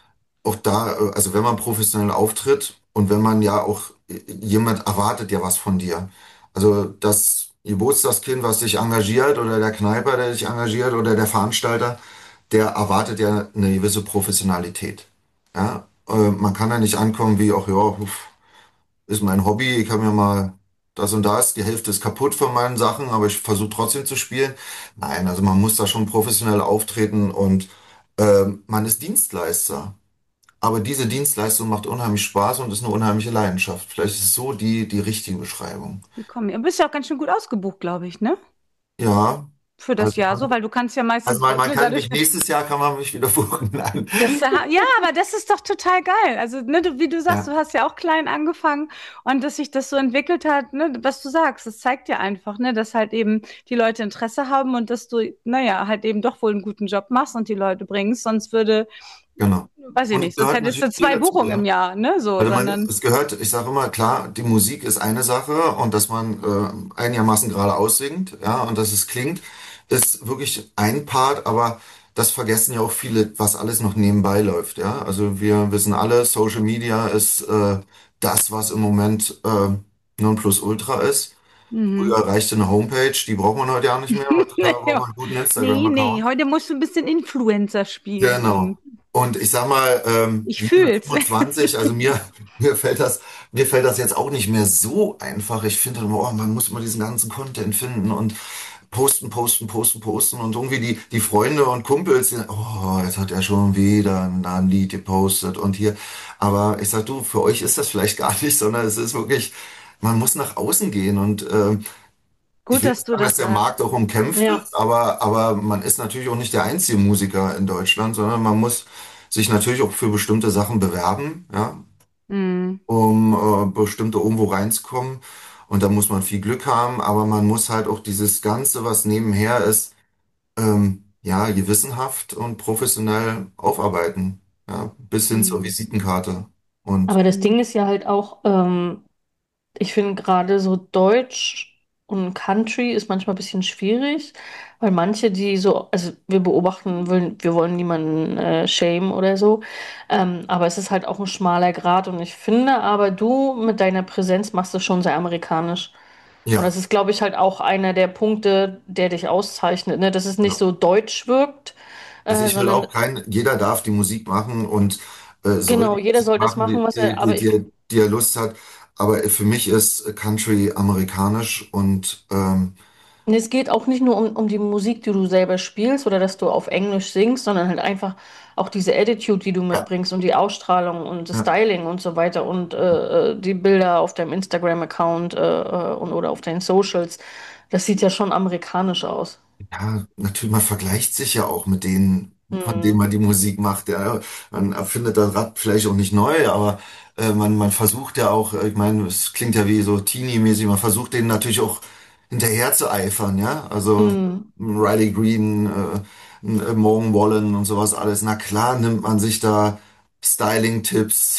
auch da, äh, also wenn man professionell auftritt und wenn man ja auch, äh, jemand erwartet ja was von dir. Also das Geburtstagskind, was sich engagiert oder der Kneiper, der sich engagiert oder der Veranstalter, der erwartet ja eine gewisse Professionalität. Ja, äh, man kann ja nicht ankommen wie, ach ja, uff, ist mein Hobby, ich habe mir mal das und das, die Hälfte ist kaputt von meinen Sachen, aber ich versuche trotzdem zu spielen. Nein, also man muss da schon professionell auftreten und ähm, man ist Dienstleister. Aber diese Dienstleistung macht unheimlich Spaß und ist eine unheimliche Leidenschaft. Vielleicht ist es so die, die richtige Beschreibung. Die kommen. Du bist ja auch ganz schön gut ausgebucht, glaube ich, ne? Ja, Für das also, Jahr so, weil du kannst ja also meistens, man, man ne, kann dadurch, mich, nächstes Jahr kann man mich wieder buchen. Nein. das, ja, aber das ist doch total geil. Also, ne, du, wie du sagst, du Ja, hast ja auch klein angefangen und dass sich das so entwickelt hat, ne, was du sagst, das zeigt dir einfach, ne, dass halt eben die Leute Interesse haben und dass du, naja, halt eben doch wohl einen guten Job machst und die Leute bringst, sonst würde, genau. weiß ich Und es nicht, sonst gehört hättest du natürlich viel zwei dazu, Buchungen ja. im Jahr, ne, so, Also man, sondern, es gehört, ich sage immer, klar, die Musik ist eine Sache und dass man äh, einigermaßen gerade aussingt, ja, und dass es klingt, ist wirklich ein Part, aber das vergessen ja auch viele, was alles noch nebenbei läuft, ja. Also wir wissen alle, Social Media ist äh, das, was im Moment äh, Nonplusultra ist. mhm. Früher reichte eine Homepage, die braucht man heute ja nicht mehr. Heutzutage braucht man einen guten Nee, nee, Instagram-Account. heute musst du ein bisschen Influencer spielen und Genau. Und ich sag mal, ähm, ich wir mit fühl's. fünfundzwanzig, also mir, mir fällt das, mir fällt das jetzt auch nicht mehr so einfach. Ich finde, oh, man muss immer diesen ganzen Content finden und posten, posten, posten, posten und irgendwie die, die Freunde und Kumpels, die, oh, jetzt hat er schon wieder ein, ein Lied gepostet und hier. Aber ich sag du, für euch ist das vielleicht gar nicht, sondern es ist wirklich, man muss nach außen gehen und ähm, ich Gut, will dass nicht du sagen, dass das der sagst. Markt auch umkämpft Ja. ist, aber, aber man ist natürlich auch nicht der einzige Musiker in Deutschland, sondern man muss sich natürlich auch für bestimmte Sachen bewerben, ja, Hm. um äh, bestimmte irgendwo reinzukommen. Und da muss man viel Glück haben, aber man muss halt auch dieses Ganze, was nebenher ist, ähm, ja, gewissenhaft und professionell aufarbeiten, ja, bis hin zur Hm. Visitenkarte. Und Aber das Hm. Ding ist ja halt auch, ähm, ich finde gerade so Deutsch und Country ist manchmal ein bisschen schwierig, weil manche, die so, also wir beobachten, wollen, wir wollen niemanden äh, shamen oder so, ähm, aber es ist halt auch ein schmaler Grat und ich finde aber du mit deiner Präsenz machst es schon sehr amerikanisch. Und ja, das ist, glaube ich, halt auch einer der Punkte, der dich auszeichnet, ne? Dass es nicht ja. so deutsch wirkt, Also äh, ich will sondern auch kein, jeder darf die Musik machen und äh, soll genau, die jeder Musik soll das machen, machen, die, was er, die, die, aber ich die, die er Lust hat. Aber für mich ist Country amerikanisch und ähm, Und es geht auch nicht nur um, um die Musik, die du selber spielst oder dass du auf Englisch singst, sondern halt einfach auch diese Attitude, die du ja, mitbringst und die Ausstrahlung und das ja, Styling und so weiter und äh, äh, die Bilder auf deinem Instagram-Account äh, äh, und oder auf deinen Socials. Das sieht ja schon amerikanisch aus. ja, natürlich, man vergleicht sich ja auch mit denen, von denen Mhm. man die Musik macht. Ja. Man erfindet das Rad vielleicht auch nicht neu, aber äh, man, man versucht ja auch, äh, ich meine, es klingt ja wie so Teenie-mäßig, man versucht denen natürlich auch hinterher zu eifern, ja. Also Mhm. Riley Green, äh, äh, Morgan Wallen und sowas alles. Na klar nimmt man sich da Styling-Tipps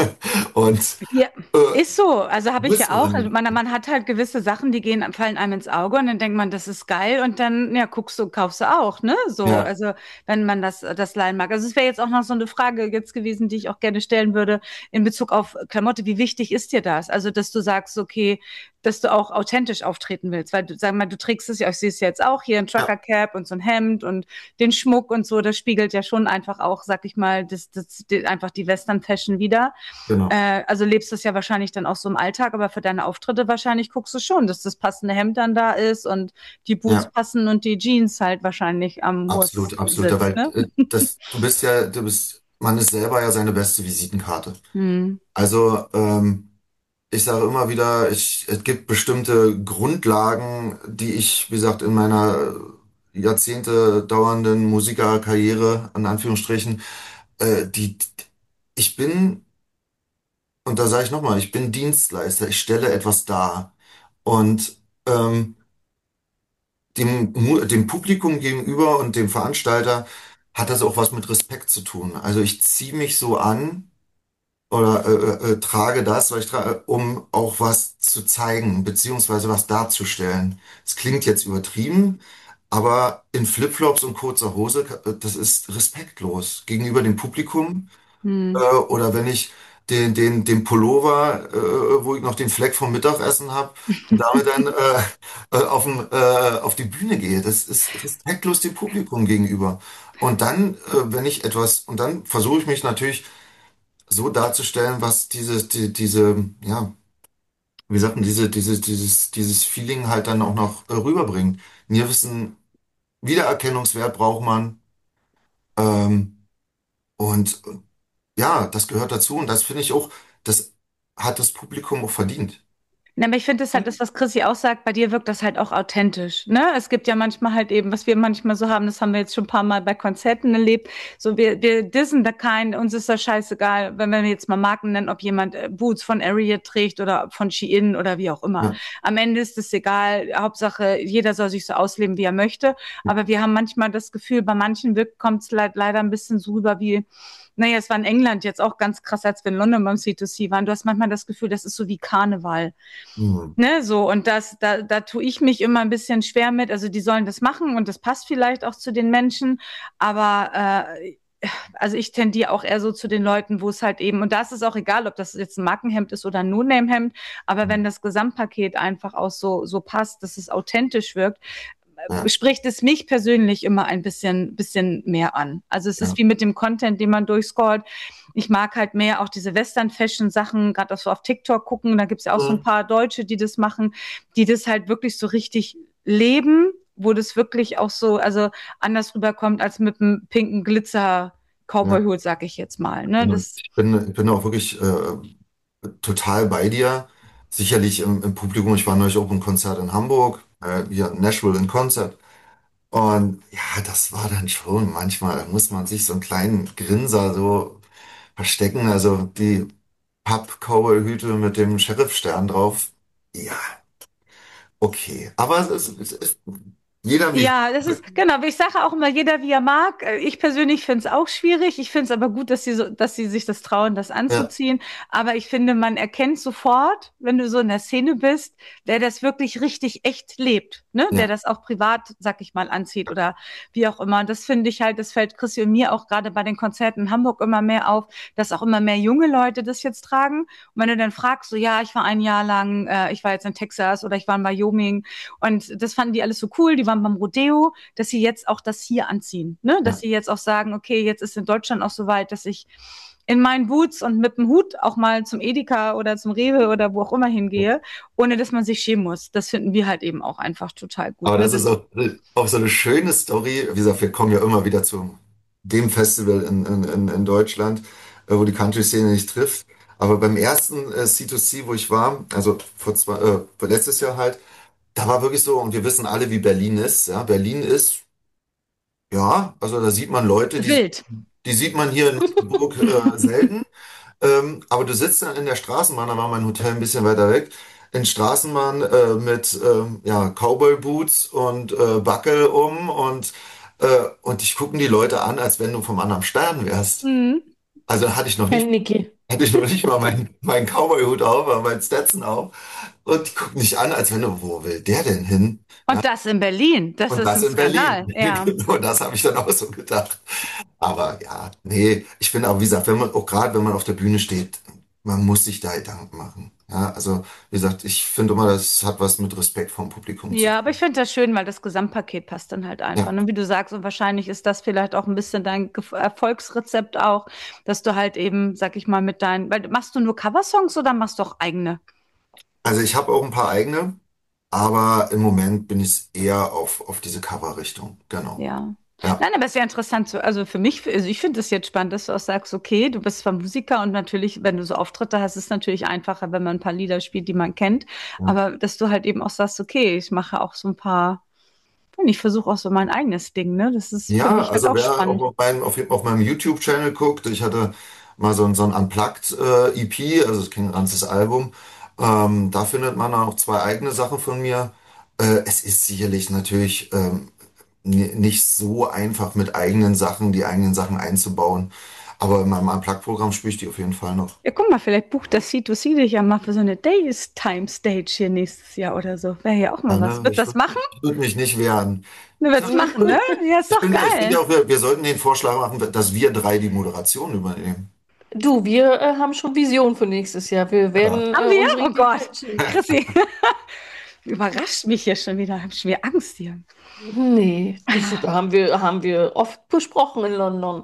und Ja, äh, ist so. Also habe ich muss ja auch. Also man. man, man hat halt gewisse Sachen, die gehen, fallen einem ins Auge und dann denkt man, das ist geil und dann, ja, guckst du, kaufst du auch, ne? So, Ja, also wenn man das, das leihen mag. Also es wäre jetzt auch noch so eine Frage jetzt gewesen, die ich auch gerne stellen würde in Bezug auf Klamotte. Wie wichtig ist dir das? Also, dass du sagst, okay, dass du auch authentisch auftreten willst, weil du, sag mal, du trägst es ja, ich sehe es jetzt auch hier, ein ja, Trucker Cap und so ein Hemd und den Schmuck und so, das spiegelt ja schon einfach auch, sag ich mal, das, das, die, einfach die Western Fashion wieder. genau. Äh, also lebst du es ja wahrscheinlich dann auch so im Alltag, aber für deine Auftritte wahrscheinlich guckst du schon, dass das passende Hemd dann da ist und die Boots Ja. passen und die Jeans halt wahrscheinlich am Absolut, Wurst absolut, sitzt, weil ne? äh, das, du bist ja, du bist, man ist selber ja seine beste Visitenkarte. Hm. Also ähm, ich sage immer wieder, ich, es gibt bestimmte Grundlagen, die ich, wie gesagt, in meiner Jahrzehnte dauernden Musikerkarriere, in Anführungsstrichen, äh, die, ich bin, und da sage ich nochmal, ich bin Dienstleister, ich stelle etwas dar. Und ähm, dem, Mu- dem Publikum gegenüber und dem Veranstalter hat das auch was mit Respekt zu tun. Also ich ziehe mich so an oder äh, äh, äh, trage das, weil ich trage, um auch was zu zeigen, beziehungsweise was darzustellen. Es klingt jetzt übertrieben, aber in Flipflops und kurzer Hose, äh, das ist respektlos gegenüber dem Publikum. Äh, Hm. oder wenn ich den, den, den Pullover, äh, wo ich noch den Fleck vom Mittagessen habe und damit dann äh, äh, auf, dem, äh, auf die Bühne gehe. Das ist respektlos dem Publikum gegenüber. Und dann, äh, wenn ich etwas, und dann versuche ich mich natürlich so darzustellen, was diese, die, diese, ja, wie sagt man, diese, diese, dieses, dieses Feeling halt dann auch noch äh, rüberbringt. Wir wissen, Wiedererkennungswert braucht man. Ähm, und ja, das gehört dazu und das finde ich auch, das hat das Publikum auch verdient. Na, aber ich finde das halt das, was Chrissy auch sagt, bei dir wirkt das halt auch authentisch, ne? Es gibt ja manchmal halt eben, was wir manchmal so haben, das haben wir jetzt schon ein paar Mal bei Konzerten erlebt, so wir, wir dissen da keinen, uns ist das scheißegal, wenn wir jetzt mal Marken nennen, ob jemand äh, Boots von Ariat trägt oder von Shein oder wie auch immer. Ja, Am Ende ist es egal, Hauptsache, jeder soll sich so ausleben, wie er möchte, aber wir haben manchmal das Gefühl, bei manchen wirkt, kommt es leid, leider ein bisschen so rüber wie, naja, es war in England jetzt auch ganz krass, als wir in London beim C zwei C waren. Du hast manchmal das Gefühl, das ist so wie Karneval. hm, Ne, so, und das, da, da tue ich mich immer ein bisschen schwer mit. Also die sollen das machen und das passt vielleicht auch zu den Menschen, aber äh, also ich tendiere auch eher so zu den Leuten, wo es halt eben, und da ist es auch egal, ob das jetzt ein Markenhemd ist oder ein No-Name-Hemd, aber wenn das Gesamtpaket einfach auch so, so passt, dass es authentisch wirkt, ja, spricht es mich persönlich immer ein bisschen, bisschen mehr an. Also es ist ja, wie mit dem Content, den man durchscrollt. Ich mag halt mehr auch diese Western-Fashion-Sachen, gerade auch so auf TikTok gucken. Da gibt's ja auch so ein hm, paar Deutsche, die das machen, die das halt wirklich so richtig leben, wo das wirklich auch so, also anders rüberkommt als mit einem pinken Glitzer ja. Cowboy-Hut, sag ich jetzt mal. Ne? Genau. Das, Ich bin, ich bin auch wirklich äh, total bei dir. Sicherlich im, im Publikum, ich war neulich auch im Konzert in Hamburg, äh, hier in Nashville in Konzert. Und ja, das war dann schon manchmal, da muss man sich so einen kleinen Grinser so verstecken. Also die Papp-Cowboy-Hüte mit dem Sheriffstern drauf. Ja, okay. Aber es ist, es ist jeder wie. ja, das ist, genau, ich sage auch immer, jeder wie er mag. Äh, Ich persönlich finde es auch schwierig. Ich finde es aber gut, dass sie so, dass sie sich das trauen, das Ja, anzuziehen. Aber ich finde, man erkennt sofort, wenn du so in der Szene bist, wer das wirklich richtig echt lebt, ne? Der ja, das auch privat, sag ich mal, anzieht oder wie auch immer. Das finde ich halt, das fällt Chrissy und mir auch gerade bei den Konzerten in Hamburg immer mehr auf, dass auch immer mehr junge Leute das jetzt tragen. Und wenn du dann fragst, so, ja, ich war ein Jahr lang, äh, ich war jetzt in Texas oder ich war in Wyoming, und das fanden die alles so cool. Die waren beim Rodeo, dass sie jetzt auch das hier anziehen. Ne? Dass ja. sie jetzt auch sagen, okay, jetzt ist in Deutschland auch so weit, dass ich in meinen Boots und mit dem Hut auch mal zum Edeka oder zum Rewe oder wo auch immer hingehe, ohne dass man sich schämen muss. Das finden wir halt eben auch einfach total gut. Aber Ne? das Das, ist auch, auch so eine schöne Story. Wie gesagt, wir kommen ja immer wieder zu dem Festival in, in, in, in Deutschland, äh, wo die Country-Szene nicht trifft. Aber beim ersten äh, C zwei C, wo ich war, also vor zwei, äh, vor letztes Jahr halt, da war wirklich so, und wir wissen alle, wie Berlin ist. Ja, Berlin ist, ja, also da sieht man Leute, die, wild. die sieht man hier in Hamburg äh, selten. Ähm, aber du sitzt dann in der Straßenbahn, da war mein Hotel ein bisschen weiter weg, in Straßenbahn äh, mit ähm, ja, Cowboy-Boots und äh, Buckel um und, äh, und dich gucken die Leute an, als wenn du vom anderen Stern wärst. Mhm. Also hatte ich noch Kennt nicht, Niki. hatte ich noch nicht mal meinen mein Cowboy-Hut auf, aber meinen Stetson auf. Und die gucken dich an, als wenn du, wo will der denn hin? Ja, Und das in Berlin. Das und ist das ein in Berlin. Skandal. Ja. Und das habe ich dann auch so gedacht. Aber ja, nee, ich finde auch, wie gesagt, wenn man, auch gerade wenn man auf der Bühne steht, man muss sich da Gedanken machen. Ja, also, wie gesagt, ich finde immer, das hat was mit Respekt vom Publikum zu Ja, aber ich tun. finde das schön, weil das Gesamtpaket passt dann halt einfach. Ja, Und wie du sagst, und wahrscheinlich ist das vielleicht auch ein bisschen dein Ge- Erfolgsrezept auch, dass du halt eben, sag ich mal, mit deinen, weil machst du nur Coversongs oder machst du auch eigene? also ich habe auch ein paar eigene, aber im Moment bin ich eher auf, auf diese Cover-Richtung. Genau. Ja. Ja, Nein, aber es ist ja interessant zu, also für mich, also ich finde es jetzt spannend, dass du auch sagst, okay, du bist zwar Musiker und natürlich, wenn du so Auftritte hast, ist es natürlich einfacher, wenn man ein paar Lieder spielt, die man kennt, ja. aber dass du halt eben auch sagst, okay, ich mache auch so ein paar, und ich versuche auch so mein eigenes Ding, ne? Das ist, finde Ja, ich halt also auch wer auch spannend. auf meinem, auf, auf meinem YouTube-Channel guckt, ich hatte mal so ein, so ein Unplugged-E P, also es ist kein ganzes Album. Ähm, da findet man auch zwei eigene Sachen von mir. Äh, es ist sicherlich natürlich ähm, ni- nicht so einfach mit eigenen Sachen, die eigenen Sachen einzubauen. Aber in meinem Unplugged-Programm spiele ich die auf jeden Fall noch. Ja, guck mal, vielleicht bucht das C zwei C dich ja mal für so eine Days-Time-Stage hier nächstes Jahr oder so. Wäre ja auch mal was. Anne, Wird ich das würde machen? ich würd mich nicht wehren. Du wird's machen, ne? Ja, ist Ich doch finde, ich finde geil. auch, wir, wir sollten den Vorschlag machen, dass wir drei die Moderation übernehmen. Du, wir äh, haben schon Vision für nächstes Jahr. Wir Ja. werden Haben äh, wir? unsere Oh Ideen Gott. pitchen. Chrissy, überrascht mich hier schon wieder. Hab schon wieder Angst hier. Nee, das haben wir, haben wir oft besprochen in London.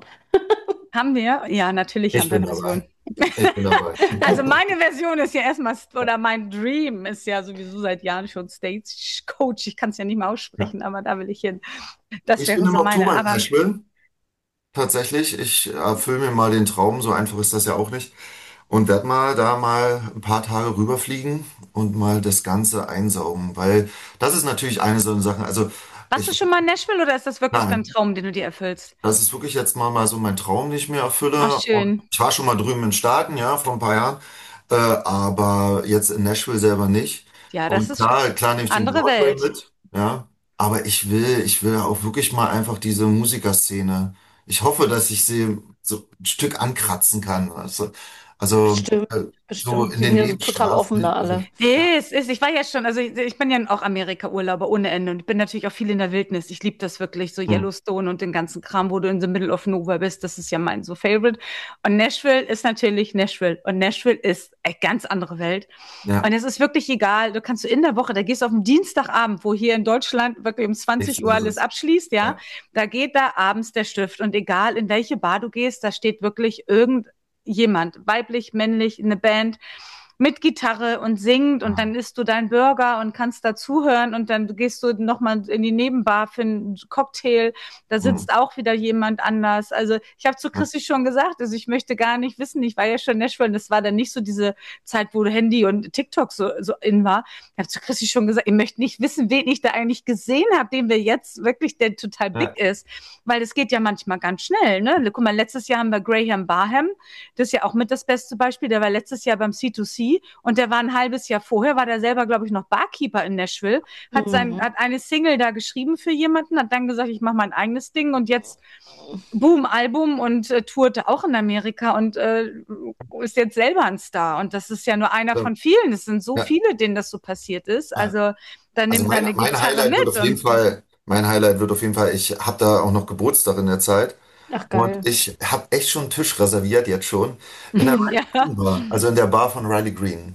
Haben wir? Ja, natürlich Ich haben wir bin Vision. dabei. Ich bin dabei. Also meine Version ist ja erstmal, oder mein Dream ist ja sowieso seit Jahren schon Stage Coach. Ich kann es ja nicht mehr Ja. aussprechen, aber da will ich hin. Das Ich bin wäre im so meine. Oktober in Aber Nashville. Tatsächlich. Ich erfülle mir mal den Traum. So einfach ist das ja auch nicht. Und werde mal da mal ein paar Tage rüberfliegen und mal das Ganze einsaugen. Weil das ist natürlich eine so eine Sache. Also warst du ich, schon mal in Nashville oder ist das wirklich dein nein. Traum, den du dir erfüllst? Das ist wirklich jetzt mal, mal so mein Traum, den ich mir Ach, erfülle. Und schön. ich war schon mal drüben in den Staaten, ja, vor ein paar Jahren, äh, aber jetzt in Nashville selber nicht. Ja, das Und ist klar, klar nehme ich den andere Broadway Welt. mit, ja. Aber ich will, ich will auch wirklich mal einfach diese Musikerszene. Ich hoffe, dass ich sie so ein Stück ankratzen kann. Also, also Bestimmt, äh, so bestimmt. in Die sind den ja so total offen da Nebenstraßen. Also, alle. ja, Ist, ist, ich war ja schon, also ich, ich bin ja auch Amerika-Urlauber ohne Ende und ich bin natürlich auch viel in der Wildnis. Ich liebe das wirklich, so hm, Yellowstone und den ganzen Kram, wo du in the middle of nowhere bist. Das ist ja mein so Favorite. Und Nashville ist natürlich Nashville. Und Nashville ist eine ganz andere Welt. Und ja, es ist wirklich egal. Du kannst so in der Woche, da gehst du auf den Dienstagabend, wo hier in Deutschland wirklich um ich zwanzig so Uhr ist alles es. abschließt, ja. Ja, Da geht da abends der Stift. Und egal in welche Bar du gehst, da steht wirklich irgendjemand, weiblich, männlich, eine Band mit Gitarre und singt und dann isst du deinen Burger und kannst dazuhören und dann gehst du nochmal in die Nebenbar für einen Cocktail. Da hm, sitzt auch wieder jemand anders. Also ich habe zu ja, Christi schon gesagt, also ich möchte gar nicht wissen, ich war ja schon in Nashville und das war dann nicht so diese Zeit, wo Handy und TikTok so, so in war. Ich habe zu Christi schon gesagt, ich möchte nicht wissen, wen ich da eigentlich gesehen habe, den wir jetzt wirklich, der total big ja, ist, weil es geht ja manchmal ganz schnell. Ne? Guck mal, letztes Jahr haben wir Graham Barham, das ist ja auch mit das beste Beispiel, der war letztes Jahr beim C zwei C und der war ein halbes Jahr vorher, war der selber, glaube ich, noch Barkeeper in Nashville, hat sein, Mhm. hat eine Single da geschrieben für jemanden, hat dann gesagt, ich mache mein eigenes Ding und jetzt Boom, Album und äh, tourte auch in Amerika und äh, ist jetzt selber ein Star. Und das ist ja nur einer so, von vielen. Es sind so ja, viele, denen das so passiert ist. ja. Also dann Also nimm mein, deine mein Gitarre Highlight wird mit auf jeden und Fall, mein Highlight wird auf jeden Fall, ich habe da auch noch Geburtstag in der Zeit Ach, und geil. ich habe echt schon einen Tisch reserviert jetzt schon in der Riley ja, Green Bar, also in der Bar von Riley Green.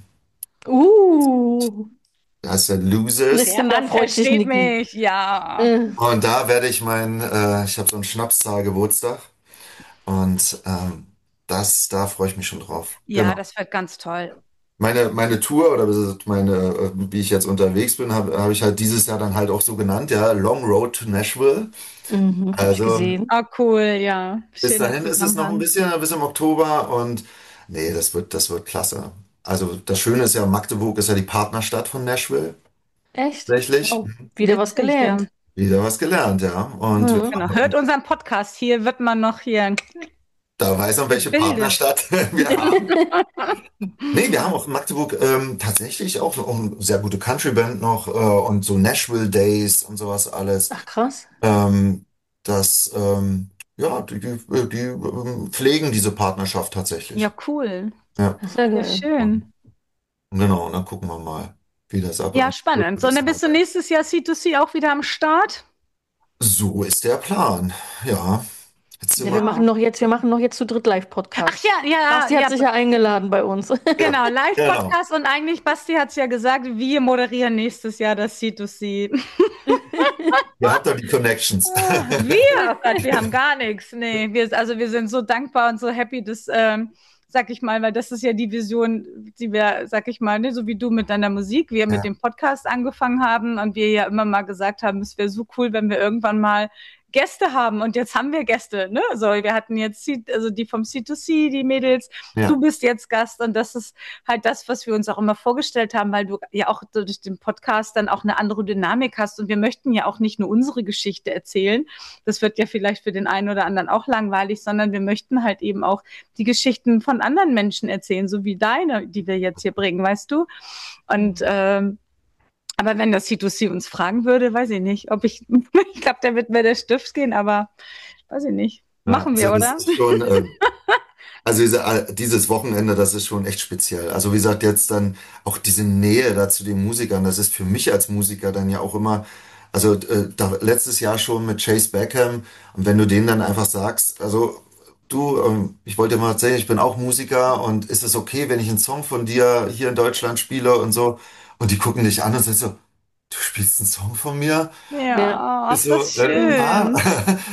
Uh, Da heißt der Losers der Siehste, da Mann freut sich versteht Niki. mich. Ja. Äh, und da werde ich mein, äh, ich habe so einen Schnapszahl Geburtstag und ähm, das, da freue ich mich schon drauf. Ja, Genau. das wird ganz toll. Meine, meine Tour oder meine, äh, wie ich jetzt unterwegs bin, habe hab hab ich halt dieses Jahr dann halt auch so genannt, ja, Long Road to Nashville. mhm, habe ich Also gesehen. Ah, cool, ja. bis Schöner dahin ist es noch ein Zusammenhang. bisschen bis im Oktober und nee, das wird, das wird klasse. Also das Schöne ist ja, Magdeburg ist ja die Partnerstadt von Nashville. Echt? Tatsächlich. Oh, wieder was Witzig, ja. gelernt. Wieder was gelernt, ja. Und wir Mhm. Genau. Hört haben, unseren Podcast. Hier wird man noch hier da weiß man, welche gebildet. Partnerstadt wir haben. Nee, wir haben auch in Magdeburg ähm, tatsächlich auch, auch eine sehr gute Country-Band noch äh, und so Nashville Days und sowas alles. Ach, krass. Ähm, das, ähm, ja, die, die, die ähm, pflegen diese Partnerschaft Ja, tatsächlich. cool. Ja, Das ist ja Ja, geil. schön. genau, und dann gucken wir mal, wie das Ja, abläuft. spannend. So, und dann bist du nächstes Jahr C zwei C auch wieder am Start? So ist der Plan. Ja, jetzt sind Ja, wir wir. machen Wow. noch jetzt, wir machen noch jetzt zu dritt Ach Live-Podcast. ja, ja, Basti hat ja, sich ja eingeladen bei uns. genau, Genau. Live-Podcast und eigentlich, Basti hat es ja gesagt, wir moderieren nächstes Jahr das C zwei C. Ihr habt da die Connections. Wir, oh Gott, wir haben gar nichts. Nee, wir, also wir sind so dankbar und so happy, dass, ähm, sag ich mal, weil das ist ja die Vision, die wir, sag ich mal, ne, so wie du mit deiner Musik, wir mit Ja, dem Podcast angefangen haben und wir ja immer mal gesagt haben, es wäre so cool, wenn wir irgendwann mal Gäste haben und jetzt haben wir Gäste, ne? So, wir hatten jetzt C- also die vom C zwei C, die Mädels, du ja, bist jetzt Gast und das ist halt das, was wir uns auch immer vorgestellt haben, weil du ja auch durch den Podcast dann auch eine andere Dynamik hast und wir möchten ja auch nicht nur unsere Geschichte erzählen, das wird ja vielleicht für den einen oder anderen auch langweilig, sondern wir möchten halt eben auch die Geschichten von anderen Menschen erzählen, so wie deine, die wir jetzt hier bringen, weißt du? Und ähm, aber wenn das C zwei C uns fragen würde, weiß ich nicht, ob ich, ich glaube, der wird mir der Stift gehen, aber weiß ich nicht. ja. Machen Also wir, das oder? ist schon, äh, also diese, äh, dieses Wochenende, das ist schon echt speziell. Also wie gesagt, jetzt dann auch diese Nähe da zu den Musikern, das ist für mich als Musiker dann ja auch immer, also äh, da, letztes Jahr schon mit Chase Beckham und wenn du denen dann einfach sagst, also du, ähm, ich wollte dir mal erzählen, ich bin auch Musiker und ist es okay, wenn ich einen Song von dir hier in Deutschland spiele und so? Und die gucken dich an und sind so, du spielst einen Song von mir? Ja, Ja, Ist ist das so, äh, ah. schön.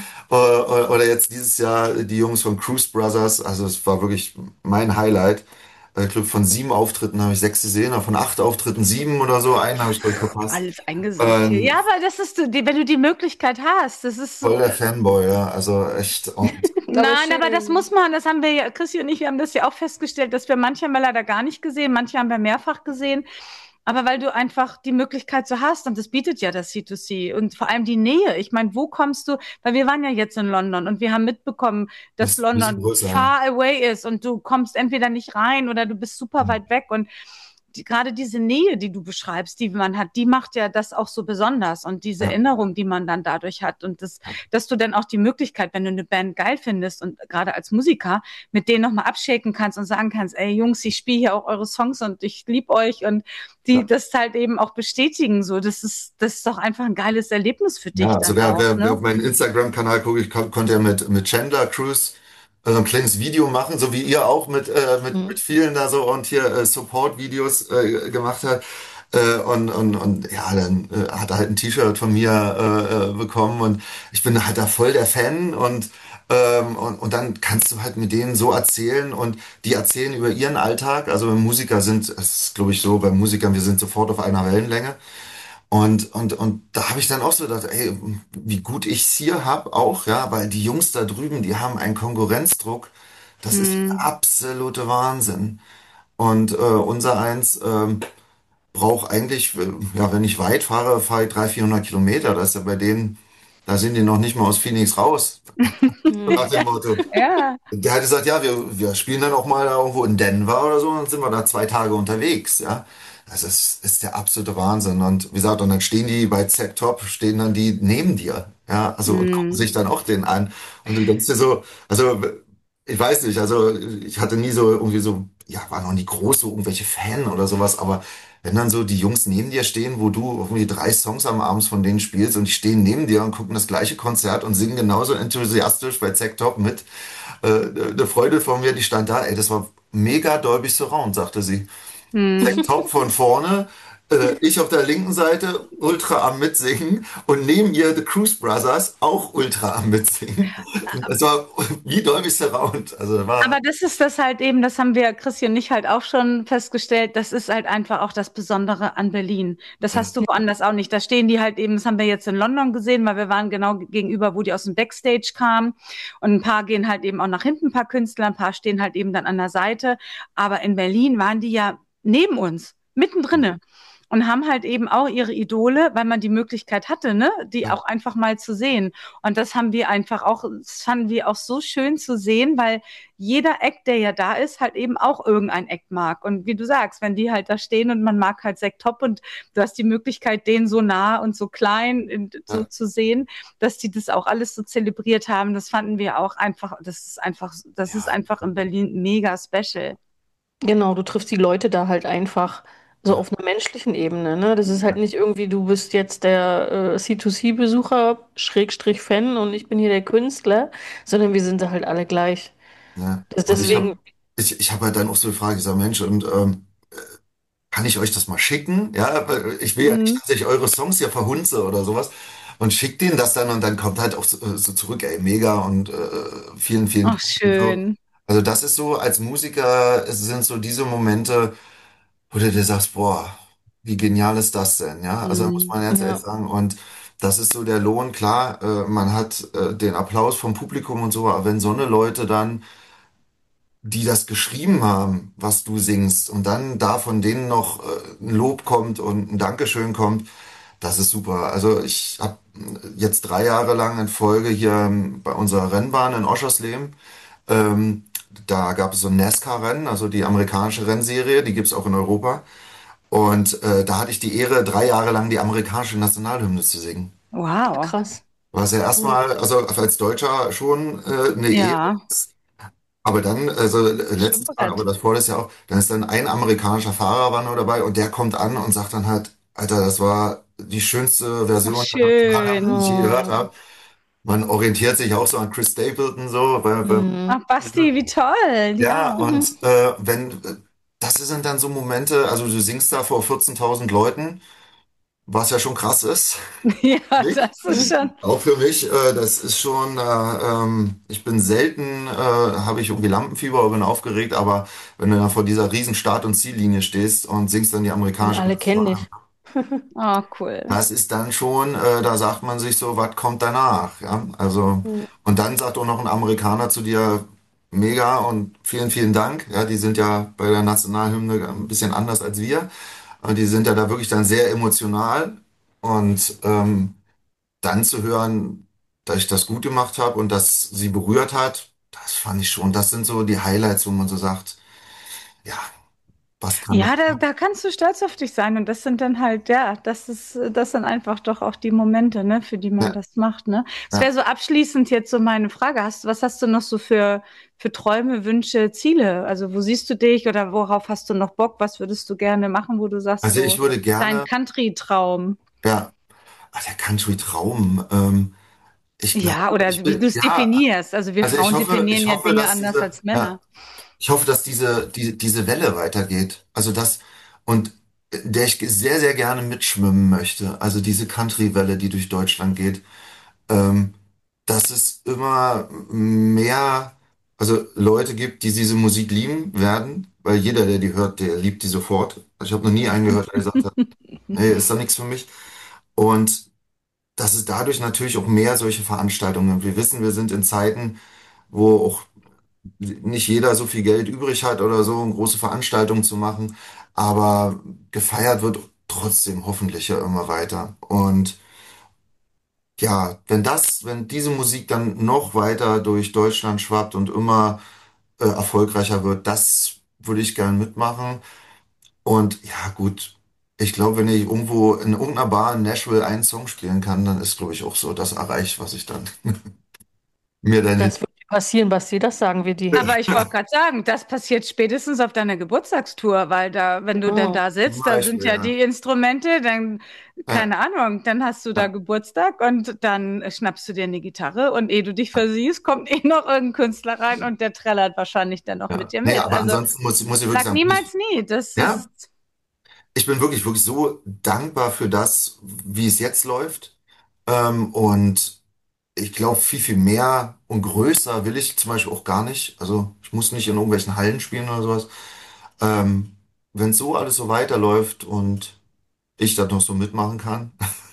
Oder oder jetzt dieses Jahr die Jungs von Cruise Brothers, also es war wirklich mein Highlight. Äh, Ich glaube, von sieben Auftritten habe ich sechs gesehen, aber von acht Auftritten sieben oder so, einen habe ich, glaube ich, verpasst. Alles eingesehen. Ja, Ähm, aber das ist, die, wenn du die Möglichkeit hast, das ist Voll so. der Fanboy, ja, also echt. Und aber Nein, aber das schön. muss man, das haben wir ja, Chrissy und ich, wir haben das ja auch festgestellt, dass wir manche haben wir leider gar nicht gesehen, manche haben wir mehrfach gesehen. Aber weil du einfach die Möglichkeit so hast, und das bietet ja das C zwei C und vor allem die Nähe. Ich meine, wo kommst du, weil wir waren ja jetzt in London und wir haben mitbekommen, dass ist ein bisschen London größer, ja. far away ist und du kommst entweder nicht rein oder du bist super weit weg und die, gerade diese Nähe, die du beschreibst, die man hat, die macht ja das auch so besonders und diese Ja, Erinnerung, die man dann dadurch hat und das, dass du dann auch die Möglichkeit, wenn du eine Band geil findest und gerade als Musiker mit denen nochmal abschaken kannst und sagen kannst, ey Jungs, ich spiele hier auch eure Songs und ich liebe euch und die ja. das halt eben auch bestätigen, so, das ist, das ist doch einfach ein geiles Erlebnis für Ja, dich also dann wer, auch, wer, wer ne? auf meinen Instagram-Kanal guckt, ich kon konnte ja mit, mit Chandler Cruise äh, so ein kleines Video machen, so wie ihr auch mit, äh, mit, Mhm. mit vielen da so und hier äh, Support-Videos äh, gemacht hat. Äh, und, und, und ja, dann äh, hat er halt ein T-Shirt von mir äh, äh, bekommen und ich bin halt da voll der Fan und, ähm, und, und dann kannst du halt mit denen so erzählen und die erzählen über ihren Alltag. Also Musiker sind, es ist glaube ich so, bei Musikern, wir sind sofort auf einer Wellenlänge. Und, und, und da habe ich dann auch so gedacht, ey, wie gut ich's hier hab auch, ja, weil die Jungs da drüben, die haben einen Konkurrenzdruck. Das ist der Hm. absolute Wahnsinn. Und äh, unser eins ähm, braucht eigentlich, äh, ja, wenn ich weit fahre, fahre ich dreihundert, vierhundert Kilometer. Das ist ja bei denen, da sind die noch nicht mal aus Phoenix raus. Nach dem Motto. Ja. Der hat gesagt, ja, wir, wir spielen dann auch mal da irgendwo in Denver oder so und sind wir da zwei Tage unterwegs, ja. Das ist, ist der absolute Wahnsinn. Und wie gesagt, und dann stehen die bei Z Top, stehen dann die neben dir, ja, also und gucken Hm. sich dann auch den an. Und du denkst dir so, also ich weiß nicht, also ich hatte nie so irgendwie so, ja, war noch nie groß, so irgendwelche Fan oder sowas, aber wenn dann so die Jungs neben dir stehen, wo du irgendwie drei Songs am Abend von denen spielst und die stehen neben dir und gucken das gleiche Konzert und singen genauso enthusiastisch bei Z Top mit, äh, eine Freundin von mir, die stand da, ey, das war mega Dolby Surround, sagte sie. Hm. Top von vorne, äh, ich auf der linken Seite ultra am Mitsingen und neben ihr The Cruise Brothers auch ultra am Mitsingen. Das war wie Dolby Surround. Also war, Aber das ist das halt eben, das haben wir, Christian und ich halt auch schon festgestellt, das ist halt einfach auch das Besondere an Berlin. Das ja, hast du woanders auch nicht. Da stehen die halt eben, das haben wir jetzt in London gesehen, weil wir waren genau gegenüber, wo die aus dem Backstage kamen. Und ein paar gehen halt eben auch nach hinten, ein paar Künstler, ein paar stehen halt eben dann an der Seite. Aber in Berlin waren die ja neben uns, mittendrin und haben halt eben auch ihre Idole, weil man die Möglichkeit hatte, ne, die ja, auch einfach mal zu sehen. Und das haben wir einfach auch, das fanden wir auch so schön zu sehen, weil jeder Act, der ja da ist, halt eben auch irgendein Act mag. Und wie du sagst, wenn die halt da stehen und man mag halt Sekt Top und du hast die Möglichkeit, den so nah und so klein in, so ja, zu sehen, dass die das auch alles so zelebriert haben, das fanden wir auch einfach, das ist einfach, das ist ja, einfach in Berlin mega special. Genau, du triffst die Leute da halt einfach so ja, auf einer menschlichen Ebene, ne? Das ist halt nicht irgendwie, du bist jetzt der äh, C zwei C-Besucher, Schrägstrich Fan und ich bin hier der Künstler, sondern wir sind da halt alle gleich. ja. Das, Und ich habe deswegen, ich, ich hab halt dann auch so gefragt, ich sage, Mensch, und ähm, kann ich euch das mal schicken? Ja, weil ich will ja nicht, Mhm. dass ich eure Songs hier verhunze oder sowas. Und schickt denen das dann und dann kommt halt auch so, so zurück, ey, mega und äh, vielen, vielen Ach, Dank. Und so. schön. Also das ist so, als Musiker, es sind so diese Momente, wo du dir sagst, boah, wie genial ist das denn? Ja, also muss Mhm. man ganz ehrlich ja, sagen. Und das ist so der Lohn. Klar, äh, man hat äh, den Applaus vom Publikum und so, aber wenn so eine Leute dann, die das geschrieben haben, was du singst, und dann da von denen noch äh, ein Lob kommt und ein Dankeschön kommt, das ist super. Also ich habe jetzt drei Jahre lang in Folge hier ähm, bei unserer Rennbahn in Oschersleben, ähm, da gab es so ein NASCAR-Rennen, also die amerikanische Rennserie, die gibt's auch in Europa. Und äh, da hatte ich die Ehre, drei Jahre lang die amerikanische Nationalhymne zu singen. Wow. krass, Was ja cool. erstmal, also als Deutscher schon äh, eine Ehre. Ja, Aber dann, also äh, schön letztes Mal, aber bereit. das vorletztes Jahr auch, dann ist dann ein amerikanischer Fahrer war nur dabei und der kommt an und sagt dann halt, Alter, das war die schönste Ach, Version der schön. Nationalhymne, die ich je gehört Oh, habe. man orientiert sich auch so an Chris Stapleton so, weil, weil Mhm. Ach, Basti, wie toll, ja, ja. und äh, wenn, äh, das sind dann so Momente, also du singst da vor vierzehntausend Leuten, was ja schon krass ist. Ja, Nicht? das ist schon. Auch für mich, äh, das ist schon, äh, ähm, ich bin selten, äh, habe ich irgendwie Lampenfieber oder bin aufgeregt, aber wenn du dann vor dieser riesen Start- und Ziellinie stehst und singst dann die Und amerikanische alle kennen Nationalhymne, dich. Oh, cool. das ist dann schon, äh, da sagt man sich so, was kommt danach? Ja, also, Mhm. und dann sagt auch noch ein Amerikaner zu dir, mega und vielen, vielen Dank. Ja, die sind ja bei der Nationalhymne ein bisschen anders als wir. Und die sind ja da wirklich dann sehr emotional. Und ähm, dann zu hören, dass ich das gut gemacht habe und dass sie berührt hat, das fand ich schon. Das sind so die Highlights, wo man so sagt, ja, was kann das? Ja, da, da kannst du stolz auf dich sein. Und das sind dann halt, ja, das ist, das sind einfach doch auch die Momente, ne, für die man Ja, das macht, ne? Es wäre ja. so abschließend jetzt so meine Frage. Hast, was hast du noch so für, für Träume, Wünsche, Ziele? Also wo siehst du dich oder worauf hast du noch Bock? Was würdest du gerne machen, wo du sagst, Also ich so würde dein gerne, Country-Traum? ja, ah, der Country-Traum. Ähm, ich glaube, Ja, oder ich wie will, du es ja, definierst. Also wir also ich Frauen hoffe, definieren ich ja hoffe, Dinge dass anders diese, als ja, Männer. ich hoffe, dass diese, die, diese Welle weitergeht. Also das, und der ich sehr, sehr gerne mitschwimmen möchte. Also diese Country-Welle, die durch Deutschland geht. Ähm, dass es immer mehr, also Leute gibt, die diese Musik lieben werden, weil jeder, der die hört, der liebt die sofort. Also ich habe noch nie einen gehört, der gesagt hat, nee, ist doch nichts für mich. Und dass es dadurch natürlich auch mehr solche Veranstaltungen gibt. Wir wissen, wir sind in Zeiten, wo auch nicht jeder so viel Geld übrig hat oder so, um große Veranstaltungen zu machen, aber gefeiert wird trotzdem hoffentlich ja immer weiter. Und ja, wenn das, wenn diese Musik dann noch weiter durch Deutschland schwappt und immer äh, erfolgreicher wird, das würde ich gern mitmachen. Und ja, gut, ich glaube, wenn ich irgendwo in irgendeiner Bar in Nashville einen Song spielen kann, dann ist, glaube ich, auch so das erreicht, was ich dann mir dann hin. Das wird passieren, Basti, das sagen wir dir hier. Aber ich wollte gerade sagen, das passiert spätestens auf deiner Geburtstagstour, weil da, wenn du denn Mhm. da Zum sitzt, da sind Beispiel, ja ja. die Instrumente, dann, Ja, keine Ahnung, dann hast du da ja, Geburtstag und dann schnappst du dir eine Gitarre und ehe du dich versiehst, kommt eh noch irgendein Künstler rein und der trällert wahrscheinlich dann noch mit ja. dir Nee, mit. aber Also ansonsten muss, muss ich wirklich sag sagen, ich, niemals nie. Das ja, ist, ich bin wirklich, wirklich so dankbar für das, wie es jetzt läuft. Ähm, und ich glaube, viel, viel mehr und größer will ich zum Beispiel auch gar nicht. Also ich muss nicht in irgendwelchen Hallen spielen oder sowas. Ähm, wenn so alles so weiterläuft und ich das noch so mitmachen kann,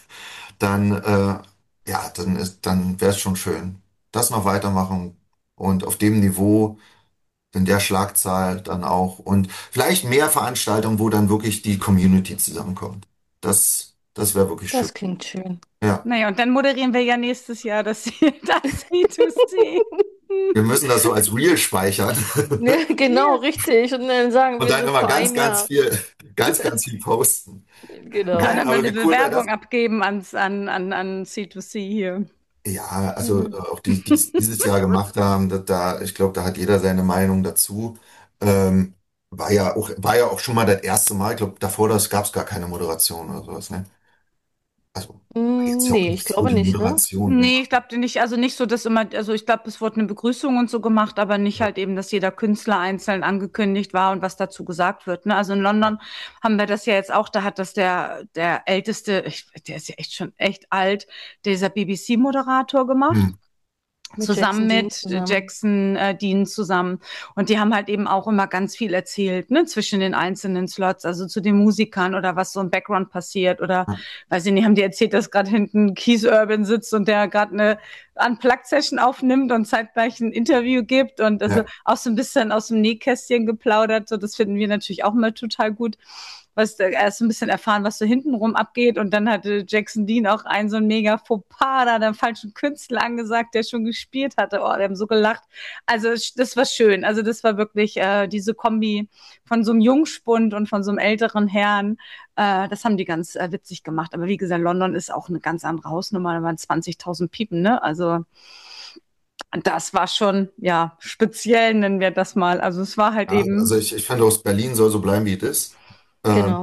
dann äh, ja, dann ist, dann wäre es schon schön. Das noch weitermachen und auf dem Niveau, in der Schlagzahl dann auch und vielleicht mehr Veranstaltungen, wo dann wirklich die Community zusammenkommt. Das, das wäre wirklich schön. Das klingt schön. Ja. naja, und dann moderieren wir ja nächstes Jahr das, das C zwei C. Wir müssen das so als Reel speichern. Ja, genau, Ja. richtig. Und dann sagen Und wir dann so immer vor ganz, einem ganz Jahr. viel, ganz, ganz viel posten. Kann Genau. Nein, dann mal aber eine wie cool wäre das? Bewerbung abgeben ans, an, an, an C zwei C hier. Ja, also äh, Mhm. auch die, die es dieses Jahr gemacht haben, da, da, ich glaube, da hat jeder seine Meinung dazu. Ähm, war ja auch, war ja auch schon mal das erste Mal. Ich glaube, davor das gab es gar keine Moderation oder sowas, ne? Also war jetzt Mm, ja auch Nee, ich nicht so glaube die nicht, ne? Moderation, ne? Nee, ich glaube nicht, also nicht so, dass immer, also ich glaube, es wurde eine Begrüßung und so gemacht, aber nicht Ja, halt eben, dass jeder Künstler einzeln angekündigt war und was dazu gesagt wird. Ne? Also in London haben wir das ja jetzt auch, da hat das der, der älteste, ich, der ist ja echt schon echt alt, dieser B B C-Moderator gemacht. hm, Mit Zusammen Jackson Dean mit zusammen. Jackson äh, Dean zusammen. Und die haben halt eben auch immer ganz viel erzählt, ne, zwischen den einzelnen Slots, also zu den Musikern oder was so im Background passiert. Oder ja, weiß ich nicht, haben die erzählt, dass gerade hinten Keith Urban sitzt und der gerade eine Unplugged-Session aufnimmt und zeitgleich ein Interview gibt und also ja, auch so ein bisschen aus dem Nähkästchen geplaudert. So, das finden wir natürlich auch mal total gut. Was da erst so ein bisschen erfahren, was so hintenrum abgeht. Und dann hatte Jackson Dean auch einen so ein mega Fauxpas da, den falschen Künstler angesagt, der schon gespielt hatte. Oh, die haben so gelacht. Also das war schön. Also das war wirklich äh, diese Kombi von so einem Jungspund und von so einem älteren Herrn. Äh, das haben die ganz äh, witzig gemacht. Aber wie gesagt, London ist auch eine ganz andere Hausnummer. Da waren zwanzigtausend Piepen, ne? Also das war schon, ja, speziell, nennen wir das mal. Also es war halt ja, also eben, ich, ich finde, aus Berlin soll so bleiben, wie es ist. Ähm, Genau.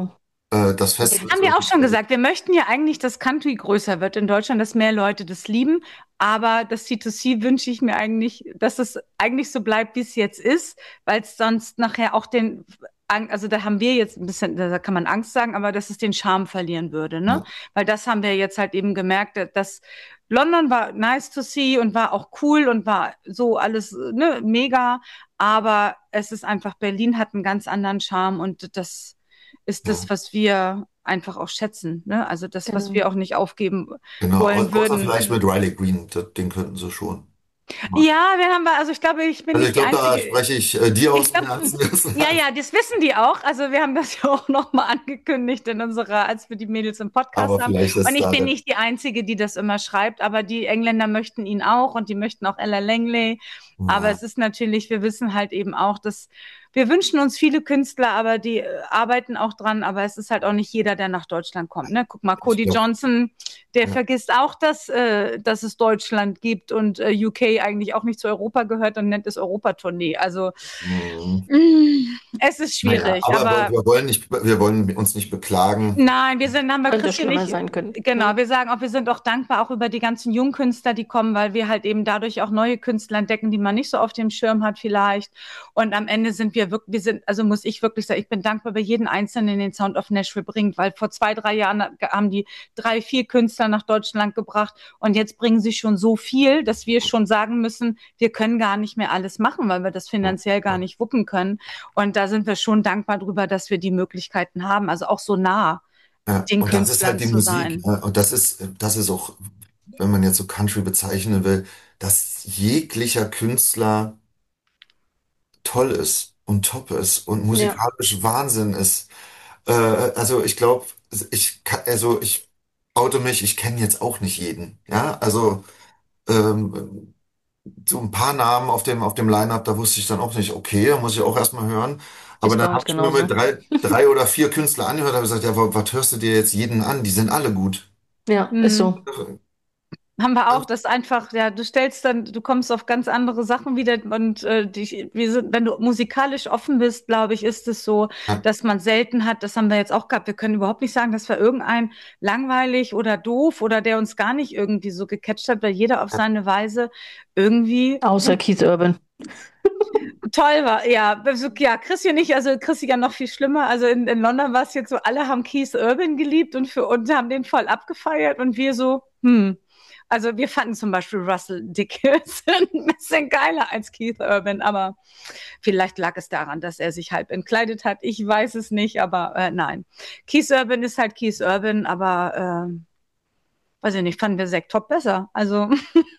äh, das Festival Haben so wir auch schon richtig. gesagt, wir möchten ja eigentlich, dass Country größer wird in Deutschland, dass mehr Leute das lieben. Aber das C zwei C wünsche ich mir eigentlich, dass es eigentlich so bleibt, wie es jetzt ist, weil es sonst nachher auch den, also da haben wir jetzt ein bisschen, da kann man Angst sagen, aber dass es den Charme verlieren würde, ne? Ja, Weil das haben wir jetzt halt eben gemerkt, dass London war nice to see und war auch cool und war so alles, ne, mega. Aber es ist einfach, Berlin hat einen ganz anderen Charme und das ist ja, das, was wir einfach auch schätzen, ne? Also das, was Genau. wir auch nicht aufgeben genau. Au- wollen Außer würden. vielleicht mit Riley Green, das- den könnten sie schon. Ja, wir haben, also ich glaube, ich bin Also ich nicht die glaube, da Einzige. spreche ich äh, dir Ich aus dem glaube, Herzen. ja, ja, das wissen die auch. Also wir haben das ja auch nochmal angekündigt in unserer, als wir die Mädels im Podcast Aber haben. vielleicht Und ist ich da bin der, nicht die Einzige, die das immer schreibt, aber die Engländer möchten ihn auch und die möchten auch Ella Langley. Aber ja, es ist natürlich, wir wissen halt eben auch, dass wir wünschen uns viele Künstler, aber die äh, arbeiten auch dran. Aber es ist halt auch nicht jeder, der nach Deutschland kommt. Ne? Guck mal, ich Cody glaube, Johnson, der ja. vergisst auch, dass, äh, dass es Deutschland gibt und äh, U K eigentlich auch nicht zu Europa gehört und nennt es Europatournee. Also Mhm. mm, es ist Naja, schwierig, aber wir aber wir wollen nicht, wir wollen uns nicht beklagen. nein, wir sind, haben wir Könnte Christian schlimmer nicht, sein können. genau, Ne? wir sagen auch, wir sind auch dankbar auch über die ganzen Jungkünstler, die kommen, weil wir halt eben dadurch auch neue Künstler entdecken, die man nicht so auf dem Schirm hat vielleicht. Und am Ende sind wir wirklich, wir sind, also muss ich wirklich sagen, ich bin dankbar bei jedem Einzelnen, den den Sound of Nashville bringt, weil vor zwei, drei Jahren haben die drei, vier Künstler nach Deutschland gebracht und jetzt bringen sie schon so viel, dass wir schon sagen müssen, wir können gar nicht mehr alles machen, weil wir das finanziell gar nicht wuppen können. Und da sind wir schon dankbar drüber, dass wir die Möglichkeiten haben, also auch so nah Ja, den und das ist Künstlern halt die zu Musik. sein. Ne? Und das ist, das ist auch, wenn man jetzt so Country bezeichnen will, dass jeglicher Künstler toll ist und top ist und Ja, musikalisch Wahnsinn ist. Äh, also ich glaube, ich kann, also ich oute mich, ich kenne jetzt auch nicht jeden. Ja, also ähm, so ein paar Namen auf dem, auf dem Line-Up, da wusste ich dann auch nicht, okay, da muss ich auch erstmal hören. Aber ist bei dann habe uns ich mir mal genauso. drei, drei oder vier Künstler angehört, habe gesagt, ja, wa- was hörst du dir jetzt jeden an? Die sind alle gut. Ja, ist Hm. so. Haben wir auch, das einfach, ja, du stellst dann, du kommst auf ganz andere Sachen wieder und äh, die, wir sind, wenn du musikalisch offen bist, glaube ich, ist es so, Ja, dass man selten hat, das haben wir jetzt auch gehabt, wir können überhaupt nicht sagen, dass wir irgendein langweilig oder doof oder der uns gar nicht irgendwie so gecatcht hat, weil jeder auf seine Weise irgendwie Außer Keith Urban. toll war. Ja, also, ja, Chrissy nicht, also Chrissy ja noch viel schlimmer. Also in, in London war es jetzt so, alle haben Keith Urban geliebt und für uns haben den voll abgefeiert und wir so, hm. Also wir fanden zum Beispiel Russell Dickinson ein bisschen geiler als Keith Urban, aber vielleicht lag es daran, dass er sich halb entkleidet hat. Ich weiß es nicht, aber äh, nein. Keith Urban ist halt Keith Urban, aber äh, weiß ich nicht, fanden wir Zack Top besser. Also,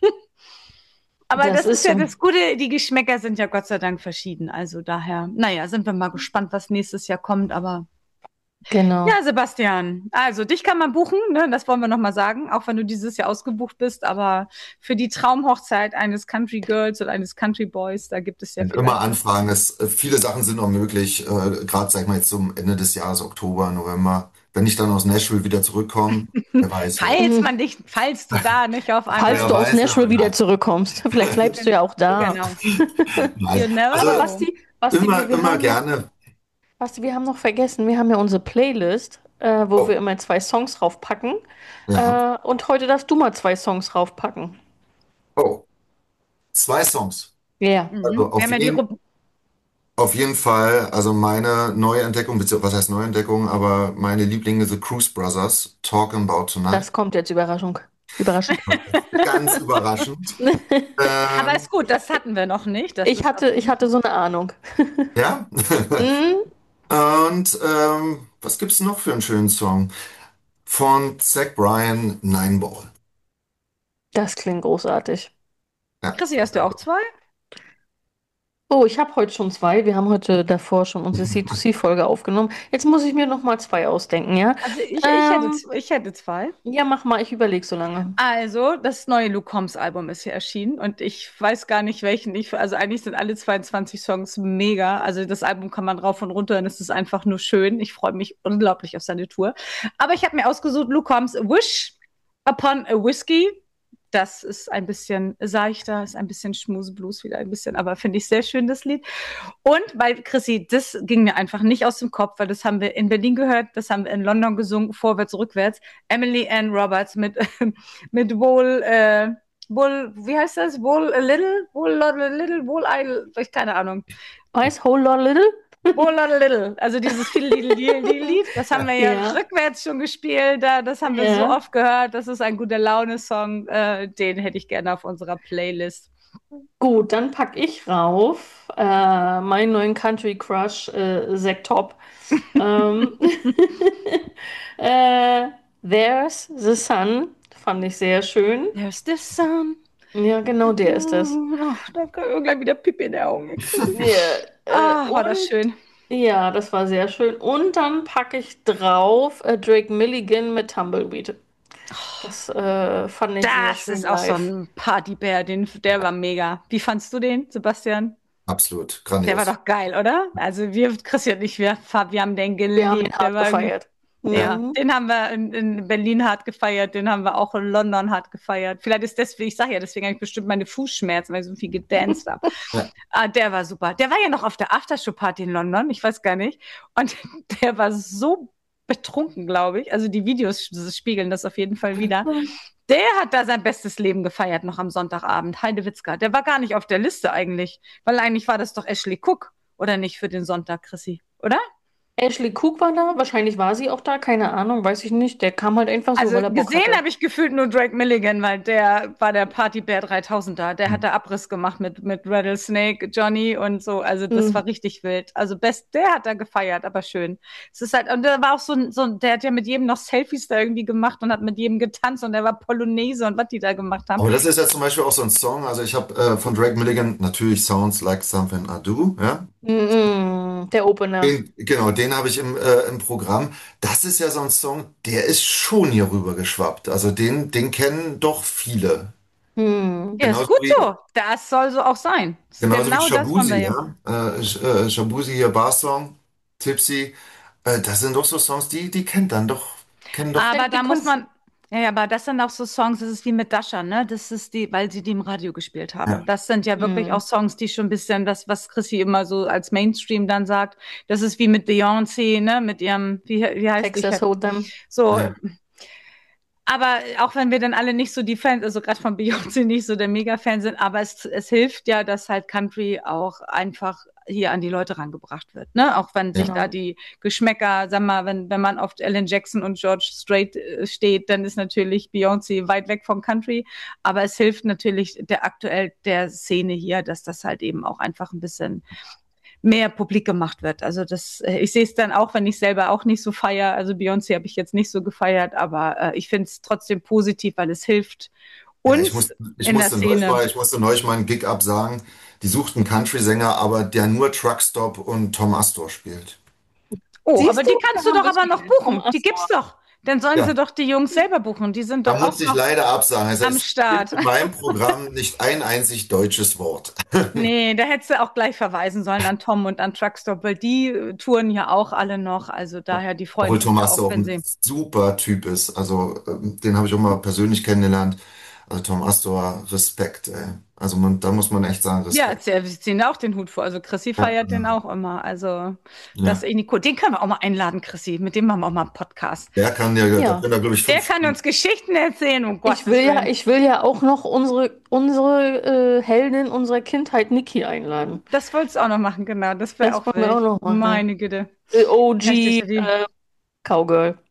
aber Das das ist ist ja so. das Gute, die Geschmäcker sind ja Gott sei Dank verschieden. Also daher, naja, sind wir mal gespannt, was nächstes Jahr kommt, aber Genau. ja, Sebastian. Also, dich kann man buchen, ne? Das wollen wir nochmal sagen, auch wenn du dieses Jahr ausgebucht bist. Aber für die Traumhochzeit eines Country Girls oder eines Country Boys, da gibt es ja immer vielleicht noch. anfragen. Es, äh, viele Sachen sind noch möglich, äh, gerade sag ich mal jetzt zum Ende des Jahres, Oktober, November. Wenn ich dann aus Nashville wieder zurückkomme, wer weiß, wer, Falls Mhm. man dich, falls du da nicht auf Falls einmal. du wer aus weiß, Nashville wieder wer zurückkommst. Vielleicht bleibst du ja auch da. Genau. You weiß. never Aber Also know. Basti, Basti, wir, immer, wir immer haben noch, gerne. Basti, wir haben noch vergessen, wir haben ja unsere Playlist, äh, wo wir Oh, immer zwei Songs draufpacken. ja. Äh, und heute darfst du mal zwei Songs draufpacken. Oh, zwei Songs. Ja. Also Mhm. Wir auf haben ja die jeden, Rub auf jeden Fall, also meine Neuentdeckung, beziehungsweise was heißt Neuentdeckung, aber meine Lieblinge The Cruise Brothers, Talking About Tonight. Das kommt jetzt Überraschung. Überraschend. Ganz überraschend. Aber Ähm, ist gut, das hatten wir noch nicht. Das Ich ist auf hatte, ich jeden hatte so eine Ahnung. ja. Mhm. Und ähm, was gibt's noch für einen schönen Song? Von Zach Bryan, Nine Ball. Das klingt großartig. Ja. Chrissy, hast du auch zwei? Oh, ich habe heute schon zwei. Wir haben heute davor schon unsere C zwei C-Folge aufgenommen. Jetzt muss ich mir noch mal zwei ausdenken, ja? Also ich, ich hätte, Ähm, z- ich hätte zwei. ja, mach mal, ich überlege so lange. Also, das neue Luke Combs Album ist ja erschienen und ich weiß gar nicht, welchen ich, also eigentlich sind alle zweiundzwanzig Songs mega. Also das Album kann man rauf und runter und es ist einfach nur schön. Ich freue mich unglaublich auf seine Tour. Aber ich habe mir ausgesucht, Luke Combs Wish Upon a Whiskey. Das ist ein bisschen seichter, ist ein bisschen Schmuseblues wieder ein bisschen, aber finde ich sehr schön, das Lied. Und weil, Chrissy, das ging mir einfach nicht aus dem Kopf, weil das haben wir in Berlin gehört, das haben wir in London gesungen, vorwärts, rückwärts. Emily Ann Roberts mit, mit Wohl, äh, Wohl, wie heißt das? Wohl a little? Wohl a little? Wohl I, ich keine Ahnung. Weiß, whole lot little? Wohl a little. Also dieses Lied, das haben wir ja, Ja. rückwärts schon gespielt, da, das haben wir so Ja. oft gehört. Das ist ein guter Laune-Song, äh, den hätte ich gerne auf unserer Playlist. Gut, dann packe ich rauf äh, meinen neuen Country Crush, äh, Zack Top. ähm, äh, There's the Sun, fand ich sehr schön. There's the sun. Ja, genau, der ist das. Oh, da kommt gleich wieder Pipi in der Augen. Ja, äh, Ah, war das und- schön. Ja, das war sehr schön. Und dann packe ich drauf äh, Drake Milligan mit Tumbleweed. Das äh, fand ich sehr Das schön ist auch so live. ein Partybär, den, der war mega. Wie fandst du den, Sebastian? Absolut, Der war grandios. doch geil, oder? Also wir, Christian und ich, wir, wir haben den geliebt. Wir haben ihn Der hart war irgendwie- gefeiert. Ja, Mhm. den haben wir in, in Berlin hart gefeiert, den haben wir auch in London hart gefeiert. Vielleicht ist deswegen, ich sage ja, deswegen habe ich bestimmt meine Fußschmerzen, weil ich so viel gedanced habe. Ja. Ah, der war super. Der war ja noch auf der Aftershow-Party in London, ich weiß gar nicht. Und der war so betrunken, glaube ich. Also die Videos spiegeln das auf jeden Fall wieder. Der hat da sein bestes Leben gefeiert, noch am Sonntagabend. Heidewitzka. Der war gar nicht auf der Liste eigentlich, weil eigentlich war das doch Ashley Cook, oder nicht, für den Sonntag, Chrissy, oder? Ashley Cook war da, wahrscheinlich war sie auch da, keine Ahnung, weiß ich nicht. Der kam halt einfach so, Also weil er Bock gesehen hatte. habe ich gefühlt nur Drake Milligan, weil der war der Partybär dreitausend da. Der hat da Abriss gemacht mit, mit Rattlesnake, Johnny und so. Also das Mhm. war richtig wild. Also best, der hat da gefeiert, aber schön. Es ist halt, und der war auch so, ein- so, ein- der hat ja mit jedem noch Selfies da irgendwie gemacht und hat mit jedem getanzt und der war Polonaise und was die da gemacht haben. Aber das ist ja zum Beispiel auch so ein Song, also ich habe äh, von Drake Milligan natürlich Sounds Like Something I Do, ja. Mhm. Der Opener. Den, genau, den habe ich im, äh, im Programm. Das ist ja so ein Song, der ist schon hier rüber geschwappt. Also den, den kennen doch viele. Mhm. Ja, ist Genauso gut wie, so. Das soll so auch sein. Das ist genauso wie genau das wollen wir Shabuzi, ja. ja. Äh, Sh- äh, Shabuzi hier Bar-Song, Tipsy. Äh, das sind doch so Songs, die, die kennt dann doch, kennen doch. Aber Die da muss Kunst- man, ja, ja, aber das sind auch so Songs, das ist wie mit Dasha, ne? Das ist die, weil sie die im Radio gespielt haben. Ja. Das sind ja wirklich Mhm. auch Songs, die schon ein bisschen, das, was Chrissy immer so als Mainstream dann sagt, das ist wie mit Beyoncé, ne? Mit ihrem, wie, wie heißt die? Texas Hold'em. So, Ja. aber auch wenn wir dann alle nicht so die Fans, also gerade von Beyoncé nicht so der Mega-Fan sind, aber es, es hilft ja, dass halt Country auch einfach hier an die Leute rangebracht wird, ne? Auch wenn sich Genau. da die Geschmäcker, sag mal, wenn, wenn man auf Alan Jackson und George Strait äh, steht, dann ist natürlich Beyoncé weit weg vom Country, aber es hilft natürlich der aktuell der Szene hier, dass das halt eben auch einfach ein bisschen mehr publik gemacht wird. Also das, äh, ich sehe es dann auch, wenn ich selber auch nicht so feiere. Also Beyoncé habe ich jetzt nicht so gefeiert, aber äh, ich finde es trotzdem positiv, weil es hilft Ja, uns ich muss, ich in der musste neulich Szene. mal, ich musste neulich mal einen Gig absagen. Die suchten einen Country-Sänger, aber der nur Truckstop und Tom Astor spielt. Oh, Siehst aber die du, kannst da du doch haben wir aber es noch wieder. buchen. Tom Die gibt's Astor. doch. Dann sollen Ja. sie doch die Jungs selber buchen. Die sind Da doch auch muss ich noch leider absagen. Es am heißt, Start. gibt in meinem Programm nicht ein einzig deutsches Wort. Nee, da hättest du auch gleich verweisen sollen an Tom und an Truckstop, weil die äh, touren ja auch alle noch. Also daher, die freuen Obwohl sich Tom ja Astor auch, auch wenn ein sie. super Typ ist. Also ähm, den habe ich auch mal persönlich kennengelernt. Also Tom Astor, Respekt, ey. Also man, da muss man echt sagen, Ja, Respekt. sie sie ziehen auch den Hut vor. Also Chrissy Ja, feiert den ja, auch immer. Also das ja. ist irgendwie cool. Den können wir auch mal einladen, Chrissy. Mit dem machen wir auch mal einen Podcast. Der kann ja, da Ja. können da glaube ich Der fünf kann uns Geschichten erzählen, um Ich Gottes will ja, Willen. ich will ja auch noch unsere, unsere äh, Heldin unserer Kindheit, Niki, einladen. Das wolltest du auch noch machen, genau. Das wäre Das auch wollen wir auch wild. noch machen. Meine Güte. Äh, O G Möchtest du die? äh, Cowgirl.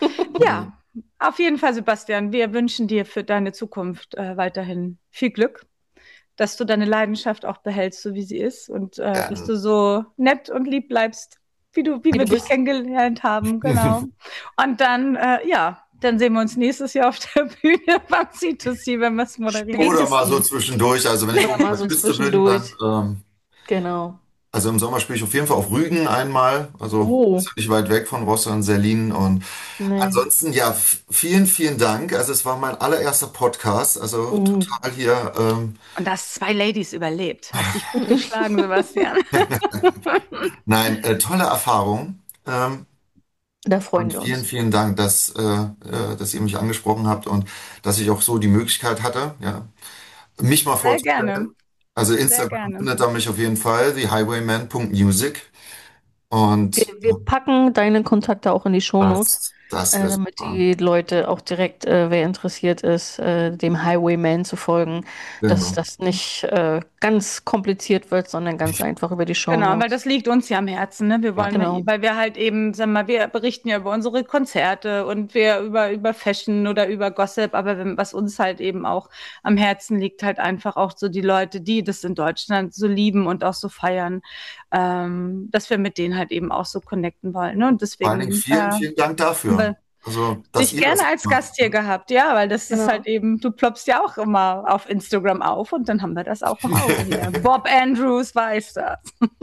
Ja, auf jeden Fall, Sebastian. Wir wünschen dir für deine Zukunft äh, weiterhin viel Glück, dass du deine Leidenschaft auch behältst, so wie sie ist, und äh, Ja. dass du so nett und lieb bleibst, wie du, wie Wie wir du dich bist. kennengelernt haben, genau. Und dann, äh, ja, dann sehen wir uns nächstes Jahr auf der Bühne beim C zwei C, wenn wir es moderieren. Oder mal so zwischendurch. Also wenn ich Oder auf mal der so Piste bin, dann, zwischendurch. ähm, Genau. also im Sommer spiele ich auf jeden Fall auf Rügen einmal. Also Oh, ist ja nicht weit weg von Rostock und Serlin. Und nee. ansonsten, ja, f- vielen, vielen Dank. Also es war mein allererster Podcast. Also Uh. total hier. Ähm, Und dass zwei Ladies überlebt. Hat dich gut geschlagen, Sebastian. nein, äh, tolle Erfahrung. Ähm, Da freuen Und wir vielen, uns. vielen Dank, dass, äh, äh, dass ihr mich angesprochen habt und dass ich auch so die Möglichkeit hatte, ja, mich mal Sehr gerne, vorzustellen. Also sehr Instagram gerne. findet ihr mich auf jeden Fall, thehighwayman.music. Wir, Und wir packen deine Kontakte auch in die Shownotes, das, das äh, wäre damit super. die Leute auch direkt, äh, wer interessiert ist, äh, dem Highwayman zu folgen, dass Genau. das nicht äh, ganz kompliziert wird, sondern ganz einfach über die Genau, weil Shownotes. das liegt uns ja am Herzen, ne? Wir Ja, wollen, Genau. weil wir halt eben, sag mal, wir berichten ja über unsere Konzerte und wir über, über Fashion oder über Gossip, aber wenn, was uns halt eben auch am Herzen liegt, halt einfach auch so die Leute, die das in Deutschland so lieben und auch so feiern, ähm, dass wir mit denen halt eben auch so connecten wollen, ne? Und vor allen Dingen deswegen, vielen, äh, vielen Dank haben dafür. wir Also, dass dich ihr das gerne als macht. Gast hier gehabt, ja, weil das ist halt Genau. eben, du ploppst ja auch immer auf Instagram auf und dann haben wir das auch im Auge hier. Bob Andrews weiß das.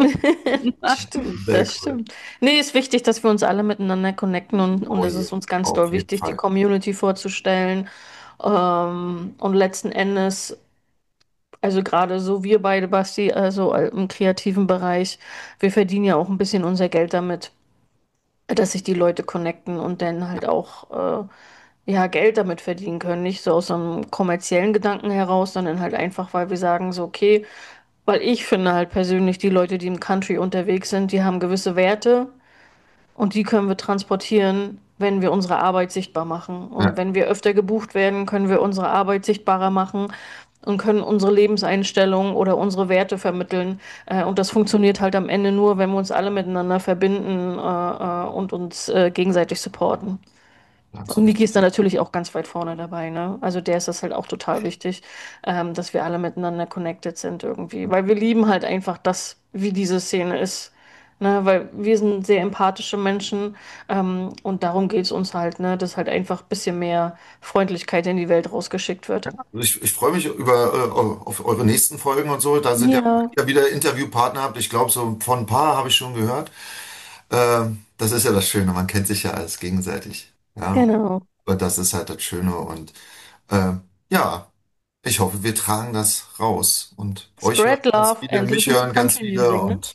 Stimmt, Sehr das cool. stimmt. Nee, ist wichtig, dass wir uns alle miteinander connecten und, und Oh es je, ist uns ganz auf doll jeden wichtig, die Fall. Community vorzustellen. Ähm, und letzten Endes, also gerade so wir beide, Basti, also im kreativen Bereich, wir verdienen ja auch ein bisschen unser Geld damit, dass sich die Leute connecten und dann halt auch äh, ja, Geld damit verdienen können. Nicht so aus so einem kommerziellen Gedanken heraus, sondern halt einfach, weil wir sagen so, okay, weil ich finde halt persönlich, die Leute, die im Country unterwegs sind, die haben gewisse Werte und die können wir transportieren, wenn wir unsere Arbeit sichtbar machen. Und Ja, wenn wir öfter gebucht werden, können wir unsere Arbeit sichtbarer machen und können unsere Lebenseinstellung oder unsere Werte vermitteln. Äh, und das funktioniert halt am Ende nur, wenn wir uns alle miteinander verbinden, äh, äh, und uns äh, gegenseitig supporten. ganz Und Niki ist richtig. da natürlich auch ganz weit vorne dabei, ne? Also der ist das halt auch total wichtig, ähm, dass wir alle miteinander connected sind irgendwie. Weil wir lieben halt einfach das, wie diese Szene ist. Ne? Weil wir sind sehr empathische Menschen, ähm, und darum geht es uns halt, ne? Dass halt einfach ein bisschen mehr Freundlichkeit in die Welt rausgeschickt wird. Ja, also ich, ich freue mich über, äh, auf eure nächsten Folgen und so. Da sind ja, Ja, ja wieder Interviewpartner habt. Ich glaube, so von ein paar habe ich schon gehört. Ähm, das ist ja das Schöne, man kennt sich ja alles gegenseitig. Ja, genau. und das ist halt das Schöne. Und äh, ja, ich hoffe, wir tragen das raus und euch hören Spread ganz love viele, and mich listen to hören ganz country viele music, ne? und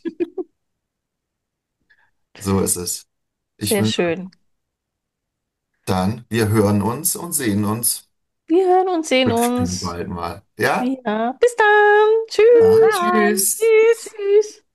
so ist es. Ich Sehr wünsche schön. dann, wir hören uns und sehen uns Wir hören und sehen bestimmt uns. bald mal. Ja? Ja, bis dann. Ja, Tschüss. Dann, tschüss. tschüss. Tschüss.